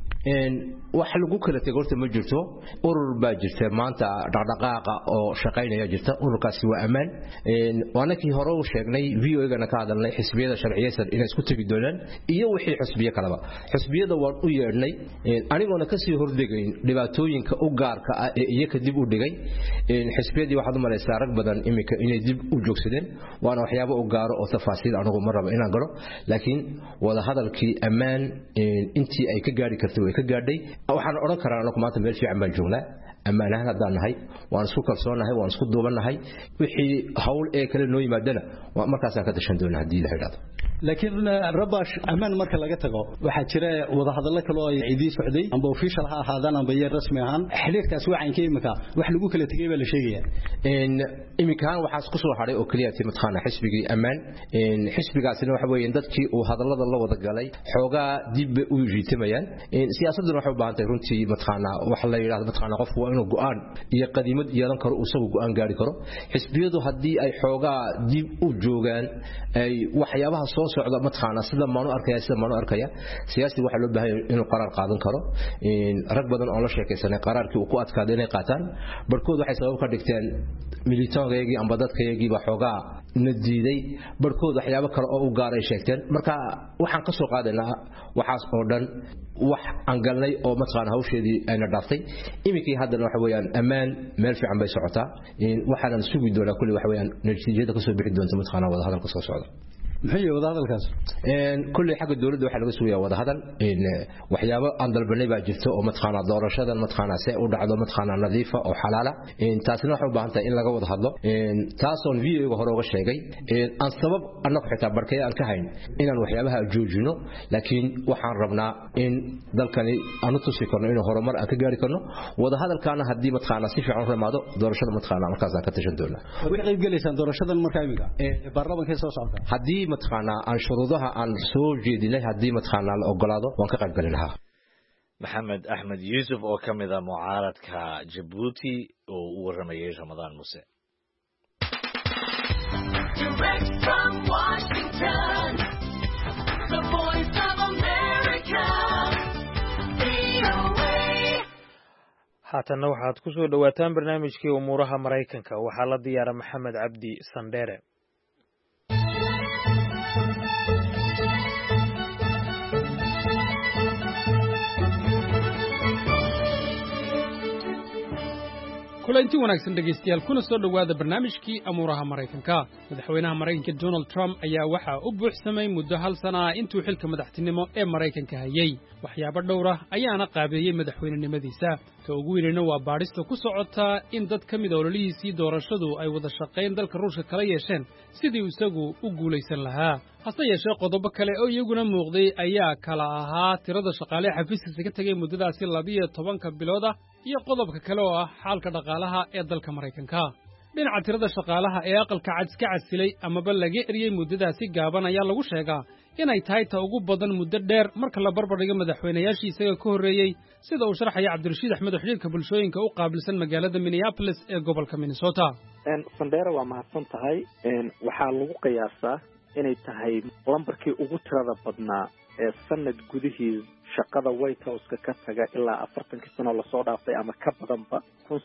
wax lagu kala tagay horta ma jirto urur baa jirta maanta dhaqdhaqaaqa oo shaqaynaya jirta ururka waa amaan waanakii hore u sheegnay VO-gana ka hadalnay xisbiyada sharciyeysan inay isku tagi doonaan iyo wixii xisbiye kalaba xisbiyada waan u yeedhnay anigoona ka sii hordegayn dhibaatooyinka u gaarka ah ee iyaga dib u dhigay xisbiyadii waxaad u malaysaa rag badan imika inay dib u joogsadeen waana waxyaabo u gaaro oo tafaasiil anigu ma rabo inaan galo laakiin wada hadalkii ammaan intii ay ka gaari kartay way ka gaadhay waxaan odhan karaa anagu maanta meel fiican baan joognaa ammaanahan haddaan nahay waan isku kalsoonahay waan isku duubanahay wixii hawl ee kale noo yimaadana markaasaan ka dashan doonaa haddii la yidhaahdo laakiin Rabash amaan marka laga tago waxa jira wada hadallo kale oo ay ciidii socday amba official ha ahaadaan amba yar rasmi ahaan xiriirkaas waxa ay imika wax lagu kala tagay baa la sheegaya imikaan waxa isku soo haray oo kaliya timadkhana xisbigii amaan xisbigaasina waxa weeyeen dadkii uu hadallada la wada galay xoogaa dib u jiitamayaan siyaasaduna waxay u baahan tahay runtii madkhana wax la yiraahdo madkhana qof waa inuu go'aan iyo qadiimad yeelan karo uu isagu go'aan gaari karo xisbiyadu haddii ay xoogaa dib u joogaan ay waxyaabaha soo socda mataqaana sida maanu arkaya siyaasi waxa loo baahan yahay inuu qaraar qaadan karo rag badan oo la sheekaysanay qaraarkii uu ku adkaaday inay qaataan barkood waxay sabab ka dhigteen militaaryagii amba dadkayagii ba xoogaa na diiday barkood waxyaabo kale oo u gaaray sheegteen marka waxaan ka soo qaadaynaa waxaas oo dhan wax aan galnay oo mataqaana hawsheedii ayna dhaaftay iminkii haddana waxa weeyaan ammaan meel fiican bay socotaa waxaan sugi doonaa kulli waxa weeyaan natiijada ka soo bixi doonta mataqaana wada hadalka soo socda maxay wada hadalkaas kulli xagga dawladda waxa laga sugayaa wada hadal waxyaabo aan dalbanay baa jirto oo mataqaana doorashadan mataqaana si u dhacdo mataqaana nadiifa oo xalaala taasina waxa u baahan tahay in laga wada hadlo taasoon VA-ga hore uga sheegay aan sabab annagu xitaa barkay aan ka hayn inaan waxyaabaha joojino laakiin waxaan rabnaa in dalkani aanu tusi karno inuu horumar aan ka gaari karno wada hadalkaana haddii mataqaana si fiican u ramaado doorashada mataqaana markaas aan ka tashan doonaa waxay qayb galaysan doorashadan markaa imika baarlamaanka soo socda haddii mataqaana aan shuruudaha aan soo jeedinay haddii mataqaana la ogolaado waan ka qayb galin lahaa maxamed axmed yuusuf oo ka mid ah mucaaradka Djibouti oo u waramayay Ramadaan Muse haatanna waxaad ku soo dhawaataan barnaamijkii umuuraha Maraykanka waxaa la diyaara Maxamed Cabdi Sandere kulanti wanaagsan dhegaystayaal kuna soo dhowaada barnaamijkii amuuraha Maraykanka madaxweynaha Maraykanka Donald Trump ayaa waxa u buuxsamay muddo hal sano ah intuu xilka madaxtinimo ee Maraykanka hayay waxyaabo dhowr ah ayaana qaabeeyay madaxweynenimadiisa ta ugu weynina waa baadhista ku socota in dad ka mid ololihiisii doorashadu ay wada shaqayn dalka Ruushka kala yeesheen sidii isagu u guulaysan lahaa hase yeeshee qodobo kale oo iyaguna muuqday ayaa kala ahaa tirada shaqaale xafiiskiisa ka tagay muddadaasi 12 bilood ah iyo qodobka kale oo ah xaalka dhaqaalaha ee dalka Maraykanka dhinaca tirada shaqaalaha ee aqalka cad iska casilay amaba laga eriyay muddadaasi gaaban ayaa lagu sheegaa inay tahay ta ugu badan muddo dheer marka la barbardhigo madaxweynayaashii isaga ka horreeyey sida uu sharaxaya Cabdirashiid Axmed xiriirka bulshooyinka u qaabilsan magaalada Minneapolis ee gobolka Minnesota Sandera waa mahadsan tahay waxaa lagu qiyaasaa inay tahay lambarkii ugu tirada badnaa ee sanad gudihiis shaqada White House ka taga ilaa 40 sano la soo dhaafay ama ka badanba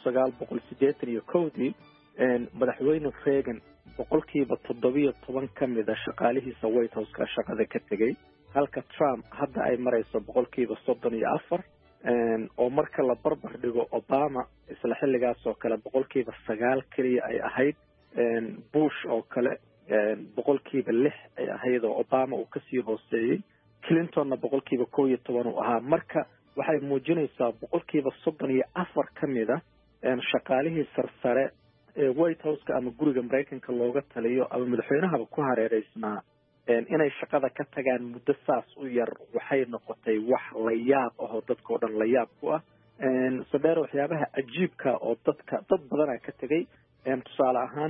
1981 madaxweyne Reagan boqolkiiba 17 ka mid ah shaqaalihiisa White House ka shaqada ka tagay halka Trump hadda ay marayso boqolkiiba 34 oo marka la barbar dhigo Obama isla xilligaas oo kale boqolkiiba 9 kaliya ay ahayd Bush oo kale boqolkiiba 6 ay ahayd oo Obama uu ka sii hooseeyay Clintonna boqolkiiba 11 uu ahaa marka waxay muujinaysaa boqolkiiba 34 ka mid ah shaqaalihii sarsare ee White House-ka ama guriga Maraykanka looga taliyo ama madaxweynaha ku hareereysnaa inay shaqada ka tagaan muddo saas u yar waxay noqotay wax la yaab ah oo dadka oo dhan la yaab ku ah sadeer waxyaabaha ajiibka oo dad badan ka tagay tusaale ahaan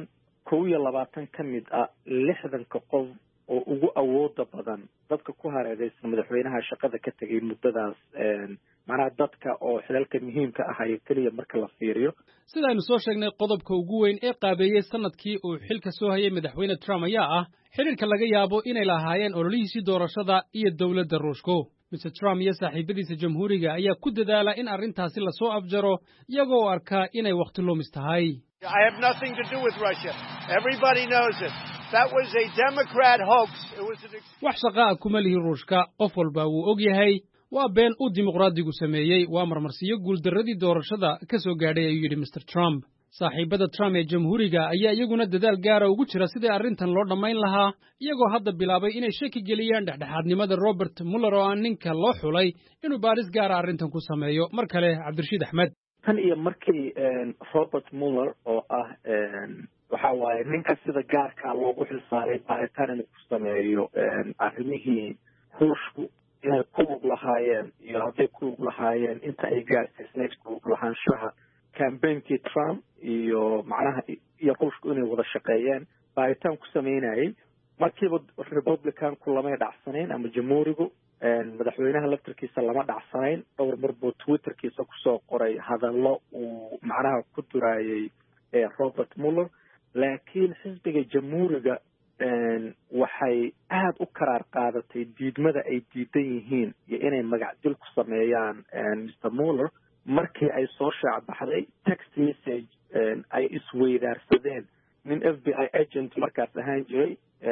22 ka mid ah 60 qof oo ugu awooda badan dadka ku hareeraysan madaxweynaha shaqada ka tagay muddadaas macnaha dadka oo xilalka muhiimka ah ay kaliya marka la fiiriyo sidaaynu soo sheegnay qodobka ugu weyn ee qaabeeyey sanadkii uu xilka soo hayay madaxweyne Trump ayaa ah xiriirka laga yaabo inay lahaayeen ololihiisii doorashada iyo dawladda Ruushka Mr. Trump iyo saaxiibadiisa jamhuuriga ayaa ku dadaala in arrintaasi la soo afjaro iyagoo arkaa inay waqti lumis tahay I have nothing to do with Russia. Everybody knows it. That was a Democrat hoax. It was an wax shaqa kuma lihi Ruushka qof walba wuu og yahay waa been uu dimuqraadigu sameeyay waa marmarsiyo guuldaradii doorashada ka soo gaadhay ayuu yidhi Mr. Trump saaxiibada Trump ee jamhuuriga ayaa iyaguna dadaal gaara ugu jira sidii arrintan loo dhamayn lahaa iyagoo hadda bilaabay inay shaki geliyaan dhexdhexaadnimada Robert Mueller oo ninka loo xulay inuu baaris gaara arrintan ku sameeyo mar kale Cabdirashiid Axmed tan iyo markii Robert Mueller oo ah waxa waaye ninka sida gaarka loogu xilsaaray baaritaan inuu ku sameeyo arrimihii Ruushku inay ku lug lahaayeen iyo hadday ku lug lahaayeen inta ay gaarsiisneyd ku lug lahaanshaha campaignki Trump iyo macnaha iyo Ruushku inay wada shaqeeyeen baaritaan ku sameynayay markiiba Republicanku lama dhacsanayn ama jamhuurigu madaxweynaha laftirkiisa lama dhacsanayn dhowr mar buu Twitterkiisa ku soo qoray hadallo uu macnaha ku durayay Robert Mueller laakiin xisbiga jamhuuriga waxay aada u karaar qaadatay diidmada ay diidan yihiin iyo inay magacdil ku sameeyaan Mr. Mueller markii ay soo shaacbaxday text message ay isweydaarsadeen nin FBI agent markaas ahaan jiray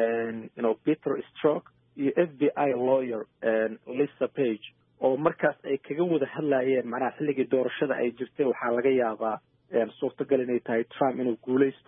Peter Strzok iyo FBI lawyer Lisa Page oo markaas ay kaga wada hadlayeen macnaha xilligii doorashada ay jirtay waxaa laga yaabaa suurtagal inay tahay Trump inuu guulaysto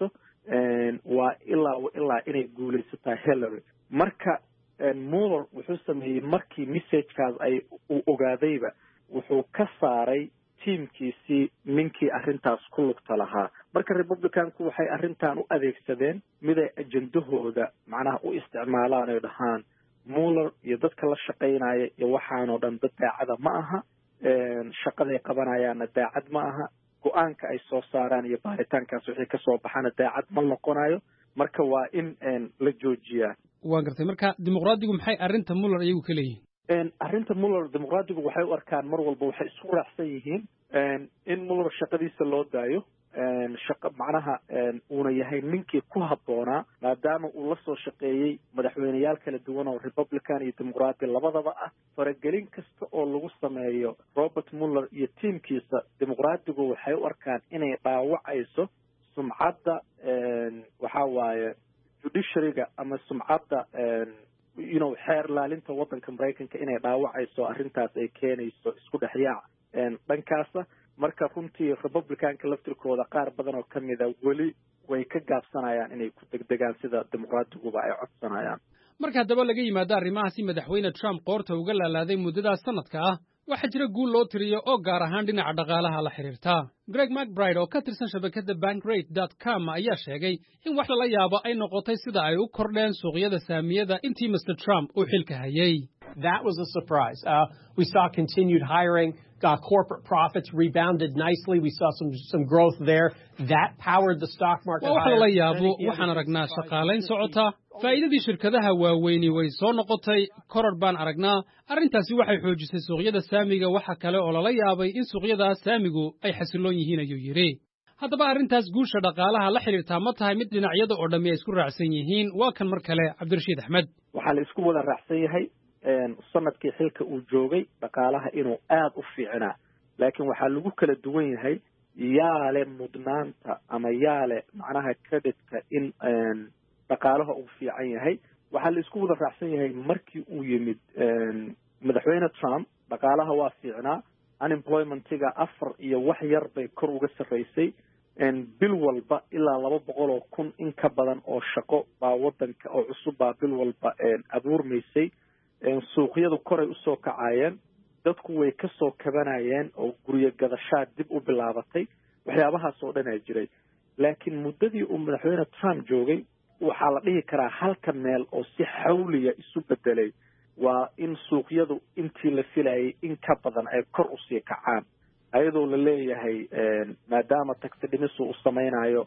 waa ilaa inay guulaysataa Hillary marka Mueller wuxuu sameeyey markii messagekaas ay uu ogaadayba wuxuu ka saaray tiimkiisii ninkii arrintaas ku lugta lahaa marka Republicanku waxay arrintan u adeegsadeen mid ay ajendahooda macnaha u isticmaalaan ay dhahaan Mueller iyo dadka la shaqaynaya iyo waxaanoo dhan dad daacada ma aha shaqaday qabanayaanna daacad ma aha go-aanka ay soo saaraan iyo baaritaankaas wixii ka soo baxana daacad ma noqonayo marka waa in la joojiyaa waan gartay marka dimuqraadigu maxay arrinta Mueller iyagu ka leeyihiin arrinta Mueller dimuqraadigu waxay u arkaan mar walba waxay isku raacsan yihiin in Mueller shaqadiisa loo daayo shaqa macnaha uuna yahay ninkii ku habboonaa maadaama uu la soo shaqeeyey madaxweyneyaal kala duwan oo Republican iyo Dimuqraadi labadaba ah faragelin kasta oo lagu sameeyo Robert Mueller iyo tiimkiisa dimuqraadigu waxay u arkaan inay dhaawacayso sumcadda waxa waaye judiciaryga ama sumcadda xeer laalinta waddanka Mareykanka inay dhaawacayso arrintaas ay keenayso isku dhexyaac dhankaasa marka runtii Republicanka laftirkooda qaar badan oo kamid ah weli way ka gaabsanayaan inay ku degdegaan sida dimuqraadiguba ay codsanayaan marka haddaba laga yimaado arrimahaasi madaxweyne Trump qoorta uga laalaaday muddadaas sanadka ah waxaa jira guul loo tiriyo oo gaar ahaan dhinaca dhaqaalaha la xiriirta Greg McBride oo ka tirsan shabakadda bankrate.com ayaa sheegay in wax lala yaabo ay noqotay sida ay u kordheen suuqyada saamiyada intii Mr. Trump uu xilka hayay That was a surprise. We saw continued hiring. Corporate profits rebounded nicely. We saw some growth there. That powered the stock market. Waxa la yaabo waxaan aragnaa shaqaalayn socota. Faa'iidadii shirkadaha waaweyni way soo noqotay. Koror baan aragnaa. Arrintaasi waxay xoojisay suuqyada saamiga waxa kale oo la yaabay in suuqyada saamigu ay xasiloon yihiin ayuu yiri. Haddaba arrintaas guusha dhaqaalaha la xiriirta ma tahay mid dhinacyada oo dhammi ay isku raacsan yihiin. Waa kan mar kale Cabdirashiid Axmed. Waxa la isku wada raacsan yahay sanadkii xilka uu joogay dhaqaalaha inuu aad u fiicnaa laakiin waxaa lagu kala duwan yahay yaale mudnaanta ama yaale macnaha creditka in dhaqaalaha uu fiican yahay waxaa la isku wada raacsan yahay markii uu yimid madaxweyne Trump dhaqaalaha waa fiicnaa unemploymentiga 4 iyo wax yar bay kor uga sarreysay bil walba ilaa 200,000 in ka badan oo shaqo baa waddanka oo cusub baa bil walba abuurmaysay suuqyadu koray u soo kacayeen dadku way ka soo kabanayeen oo guryo gadashaad dib u bilaabatay waxyaabahaas oo dhan ay jiray laakiin muddadii uu madaxweyne Trump joogay waxaa la dhihi karaa halka meel oo si xawliya isu bedelay waa in suuqyadu intii la filayay in ka badan ay kor u sii kacaan ayadoo la leeyahay maadaama taxi dhimisu uu samaynayo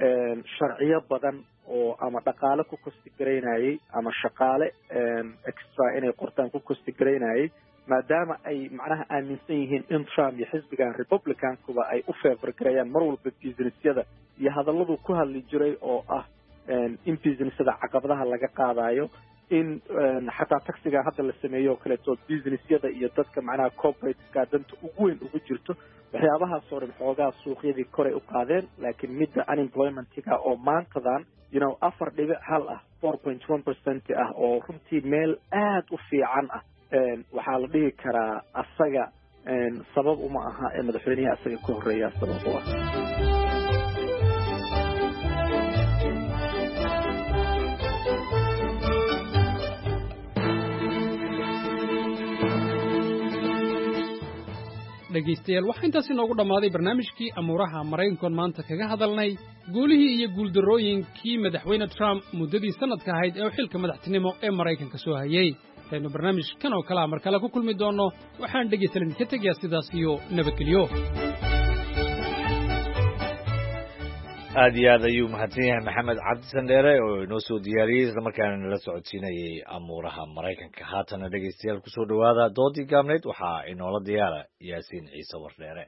sharciyo badan oo ama dhaqaale ku kostigareynayay ama shaqaale extra inay qortaan ku kostigareynayay maadaama ay macnaha aaminsan yihiin in Trump iyo xisbigan Republicankuba ay u favor gareeyaan mar walba businessyada iyo hadalladu ku hadli jiray oo ah in businessyada caqabadaha laga qaadayo in xataa taxiga hadda la sameeyo oo kale oo businessyada iyo dadka macnaha corporate-ka danta ugu weyn ugu jirto waxyaabahaas oo dhan xoogaa suuqyadii koray u qaadeen laakiin midda unemploymentiga oo maantadan 4.1 ah 4.1% ah oo runtii meel aad u fiican ah waxaa la dhihi karaa asaga sabab uma aha ee madaxweynaha asaga ku horeeya sabab u ah dhegaystayaal waxaa intaasi noogu dhammaaday barnaamijkii amuuraha Maraykanka maanta kaga hadalnay guulihii iyo guuldarrooyinkii madaxweyne Trump muddadii sanadka ahayd ee xilka madaxtinimo ee Maraykanka soo hayay aynu barnaamijkan oo kale mar kale ku kulmi doono waxaan dhegaystayaal ka tegayaa sidaas iyo nabadgelyo aad iyo aad ayuu mahadsan yahay maxamed cabdi sandheere oo inoo soo diyaariyey isla markaana nala socodsiinayay amuuraha Maraykanka haatana dhegaystayaal ku soo dhawaada doodii gaabneyd waxaa inoola diyaara Yaasiin Ciise Wardheere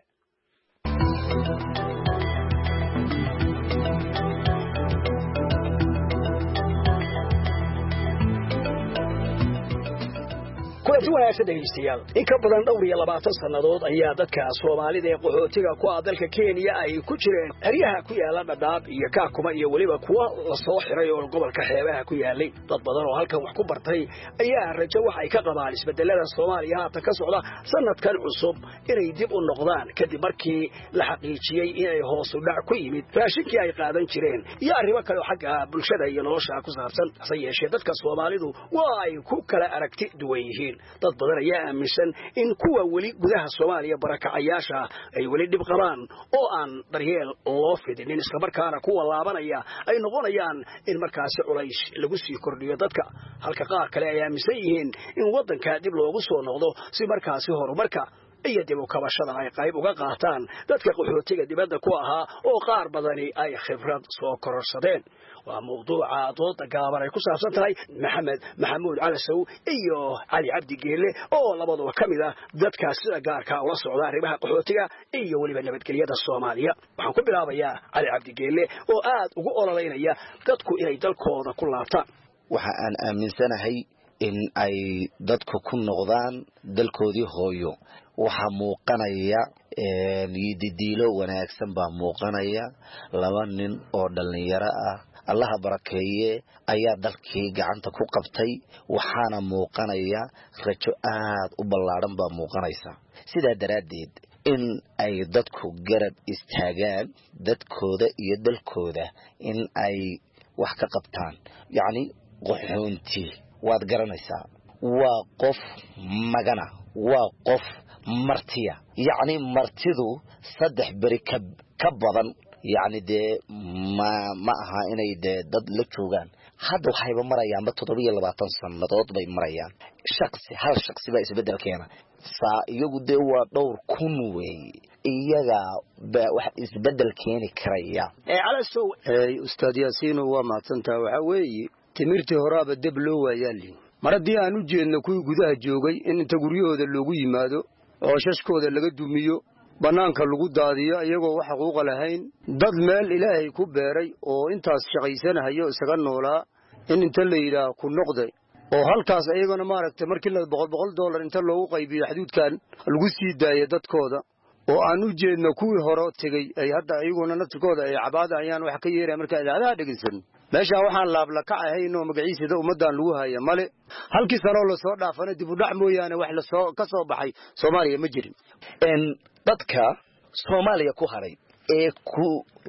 kulanti wanaagsan dhegeystayaal in ka badan dhowr iyo 20 sannadood ayaa dadka Soomaalida ee qaxootiga ku ah dalka Kenya ay ku jireen xeryaha ku yaala Dadaab iyo Kakuma iyo waliba kuwa la soo xiray oo gobolka xeebaha ku yaalay dad badan oo halkan wax ku bartay ayaa rajo wax ay ka qabaan isbedelada Soomaaliya haatan ka socda sanadkan cusub inay dib u noqdaan kadib markii la xaqiijiyay inay hoos u dhac ku yimid raashinkii ay qaadan jireen iyo arrimo kale oo xagga bulshada iyo nolosha ku saabsan sayyeeshee dadka Soomaalidu waa ay ku kala aragti duwan yihiin dad badan ayaa aaminsan in kuwa weli gudaha Soomaaliya barakacayaasha ay weli dib qabaan oo aan daryeel loo fidinin isla markaana kuwa laabanaya ay noqonayaan in markaasi culays lagu sii kordhiyo dadka halka qaar kale ay aaminsan yihiin in wadanka dib loogu soo noqdo si markaasi horumarka iyo dib u kabashada ay qayb uga qaataan dadka qaxootiga dibadda ku ahaa oo qaar badani ay khibrad soo kororsadeen waa mawduuca dooda gaaban ay ku saabsan tahay maxamed maxamuud calasow iyo cali cabdi geelle oo labaduba ka mid ah dadka sida gaarka ula socda arrimaha qaxootiga iyo weliba nabadgelyada Soomaaliya waxaan ku bilaabayaa cali cabdi geelle oo aad ugu ololeynaya dadku inay dalkooda ku laabtaan waxa aan aaminsanahay in ay dadku ku noqdaan dalkoodii hooyo waxa muuqanaya didiilo wanaagsan baa muuqanaya laba nin oo dhalinyaro ah Allah barakeeye ayaa dalkii gacanta ku qabtay waxaana muuqanaya rajo aad u ballaaran baa muuqanaysa sida daraadeed in ay dadku garab istaagaan dadkooda iyo dalkooda in ay wax ka qabtaan yacni qaxoonti waad garanaysaa waa qof magana waa qof martiya yacni martidu 3 bari ka badan يعني ده ما aha inay dad la joogan hadda waxayba marayaan 7 sanadood bay marayaan hal shakhsi baa isbedel keena iyagu de waa dhowr kun weey iyaga wax isbedel keeni karaya calasow ustaad yaasiin waa maadsantaa waxa weeye timirtii horaaba dab loo waayaalin maradii aan u jeedno kuwii gudaha joogay in inta guryahooda loogu yimaado oo shashkooda laga dumiyo banaanka lagu daadiyo iyagoo wax xuquuq lahayn dad meel ilaahay ku beeray oo intaas shaqaysanayo isaga noolaa in inta la yiraahdo ku noqday oo halkaas ayagana maaragtay markii la $100 inta loogu qaybiyo xuduudkan lagu sii daayay dadkooda oo aan u jeedno kuwii hore tagay ay hadda ayaguna naftirkooda ay cabaada ayaan wax ka yeeray marka idaacadaha dhageysan meesha waxaan laabla ka ahaynoo magaciisada ummadan lagu haya male halkii sano la soo dhaafana dib u dhac mooyaane wax la soo ka soo baxay Soomaaliya ma jirin dadka Soomaaliya ku haray ee ku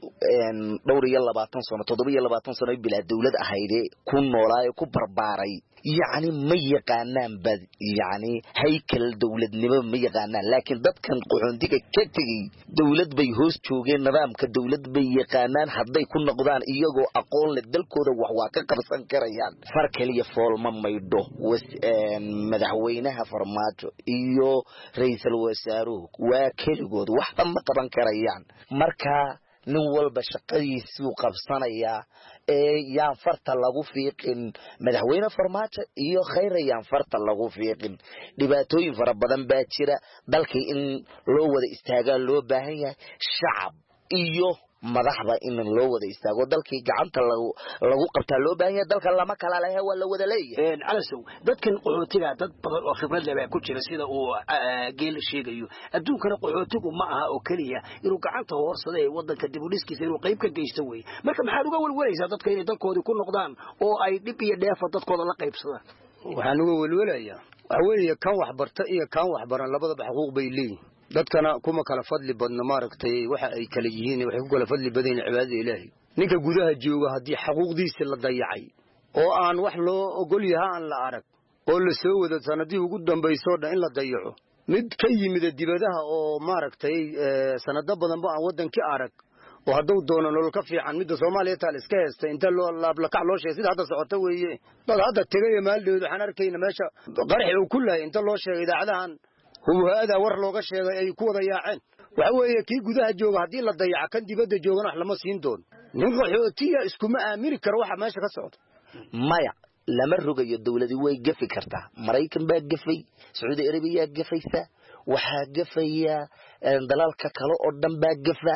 dhowr iyo 20 sano 7 sano bilaa dawlad ahayd ku noolaa ku barbaaray يعني ما يقانان بد يعني هيكل دولة نما ما يقانان لكن ضد كان قحنديك كتجي دولة بيهوس شوجين نظام كدولة بيقانان حتى يكون نقدان إيجو أقول للدل كودا وحواك كرسان كريان فرق لي فول ما يدو مدحوينها فرماتو إيو رئيس الوزراء وكل جود وحنا ما طبعا كريان مركا نوال بشقي سوق بصنايا يان فرت lagu fiiqin madaxweyne farmaajo iyo khayr yaan farta lagu fiiqin dhibaatooyin fara badan baa jira dalkii in loo wada istaagaan loo baahan yahay shacab iyo madaxda in loo wada istaago dalkii gacanta lagu qabtaa loo baahan yahay dalka lama kala lahayn waa la wada leeyahay calasow dadkan qaxootiga dad badan oo khibrad leh ku jira sida uu geel sheegayo adduunkana qaxootigu ma aha oo kaliya inuu gacanta hoorsaday wadanka dib u dhiskiisa inuu qayb ka geysto way marka maxaad uga walwalaysaa dadka inay dalkoodii ku noqdaan oo ay dib iyo dheef dadkooda la qaybsadaan waxaan uga walwalayaa waxa weeye kan wax barta iyo kan wax baran labadaba xuquuq bay leeyihiin dadkana kuma kala fadli badna maaragtay waxa ay kala yihiin waxay ku kala fadli badan cibaadada Ilaahay ninka gudaha jooga hadii xuquuqdiisa la dayacay oo aan wax loo ogol yahay aan la arag oo la soo wada sanadii ugu dambayso in la dayaco mid ka yimid dibadaha oo maaragtay sanado badan ba aan wadankii arag oo haduu doono nolol ka fiican mid Soomaaliya taal iska heesta inta loo laab la kac loo sheegay sida hadda socota weeye dad hadda tagay maaldood waxaan arkayna meesha qarxi uu kullay inta loo sheegay idaacadahan هذا ورلو غشيغ ay ku wada yaaceen waxa weeye kii gudaha jooga hadii la dayaco kan dibadda joogana wax lama siin doon nin qaxootiga iskuma aamini karo waxa meesha ka socda maya lama rogayo dawladii way gafi kartaa Mareykan baa gafay Saudi Arabia gafaysa waxa gafaya dalalka kale oo dhan baa gafa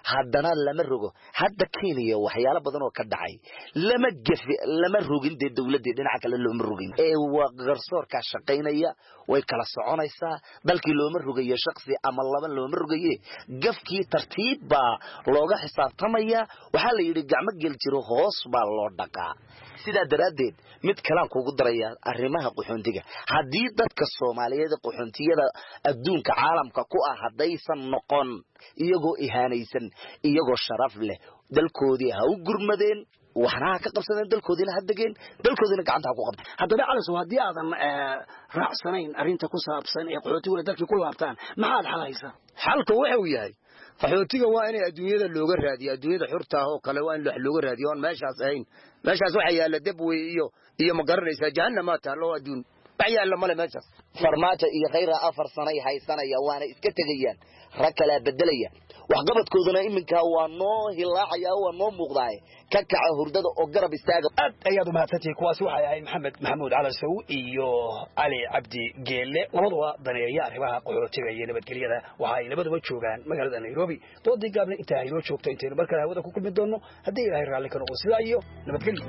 haddana lama rogo hadda Kenya waxyaalo badan oo ka dhacay lama rogin dawladda dhinaca kale looma rogin waa garsoorka shaqeynaya way kala soconaysaa dalkii looma rogayo shakhsi ama laba looma rogaye gafkii tartiib baa looga xisaabtamaya waxa la yiri gacmo gel jiro hoos baa loo dhaqaa sida daraadeed mid kale kugu daraya arrimaha qaxoontiga hadii dadka Soomaaliyeed qaxoontiyada adduunka caalamka ku ah hadaysan noqon iyagoo ihaanaysan iyagoo sharaf leh dalkoodii ha u gurmadeen waxna ka qabsadeen dalkoodina hadageen dalkoodina gacanta ku qabtaan haddaba calaso hadii aadan raacsanayn arinta ku saabsan ee qaxootiga dalkii ku laabtaan maxaad xalaysaa xalka waxa uu yahay qaxootiga waa in adduunyada looga raadiyo adduunyada xurta ah oo kale waa in wax looga raadiyo aan meeshaas ahayn meeshaas waxa yaala dabwey iyo ma garanaysaa jahannama taalo adduun wax yaala male meeshaas farmaajo iyo khayra 4 sano ay haysanaya waana iska tagayaan rag kala bedelaya wax qabadkooduna iminka waa noo hilaacaya waa noo muuqdaay ka kaca hurdada oo garab istaaga aad ayaad u mahadsantahay kuwaas waxay ahayd maxamed maxamuud calasow iyo cali cabdi geelle labaduba daneeya arrimaha qaxootiga iyo nabadgelyada waxa ay labaduba joogaan magaalada Nairobi doodii gaabna inta ay noo joogto intaynu markale hawada ku kulmi doono haddii Ilaahay raalli ka noqdo sidaa iyo nabadgelyo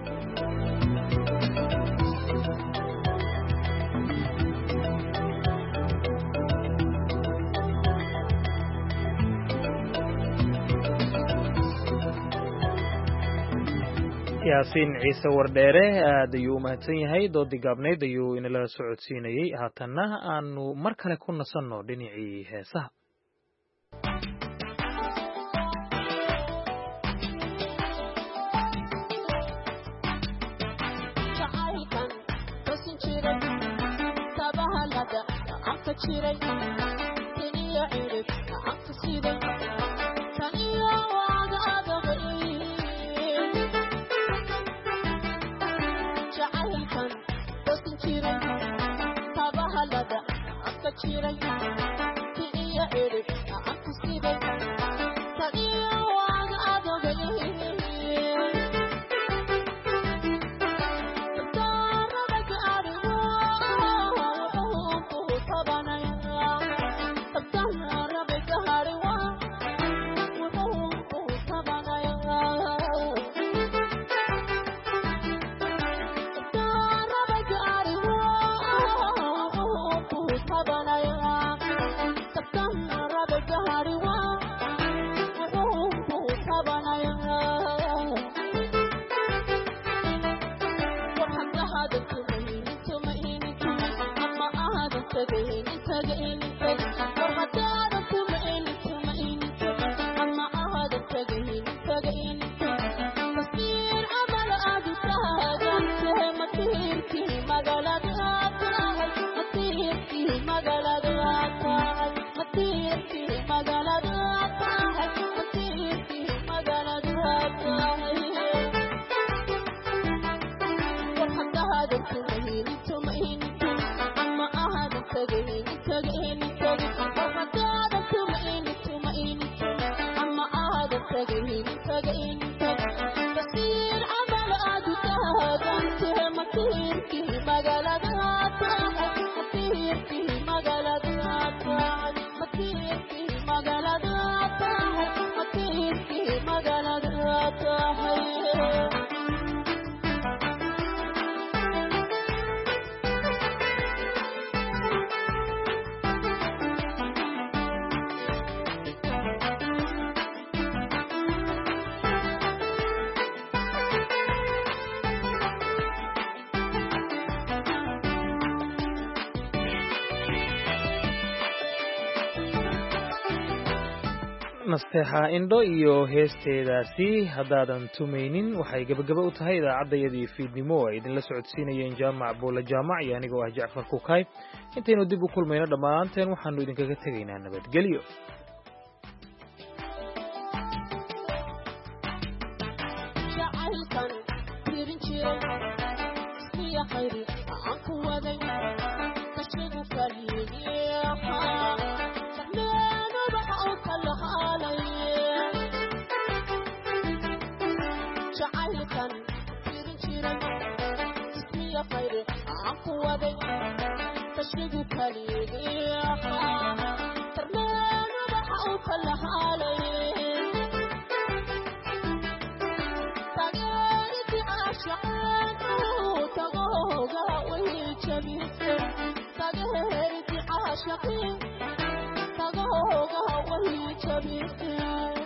yaasiin ciise wardheere aad ayuu u mahadsan yahay doodii gaabnayd ayuu inala socodsiinayay haatanna aanu mar kale ku nasanno dhinacii heesaha nasteexa indho iyo heesteedaasi haddaadan tumaynin waxay gabagaba u tahay idaacaddayadii fiidnimo ay idinla socodsiinayeen jaamac buula jaamac iyo anigoo ah jacfar kukay intaynu dib u kulmayno dhammaanteen waxaanu idinkaga tegaynaa nabadgelyo تغهرتي عاشقين تغوغها وهي جبيتين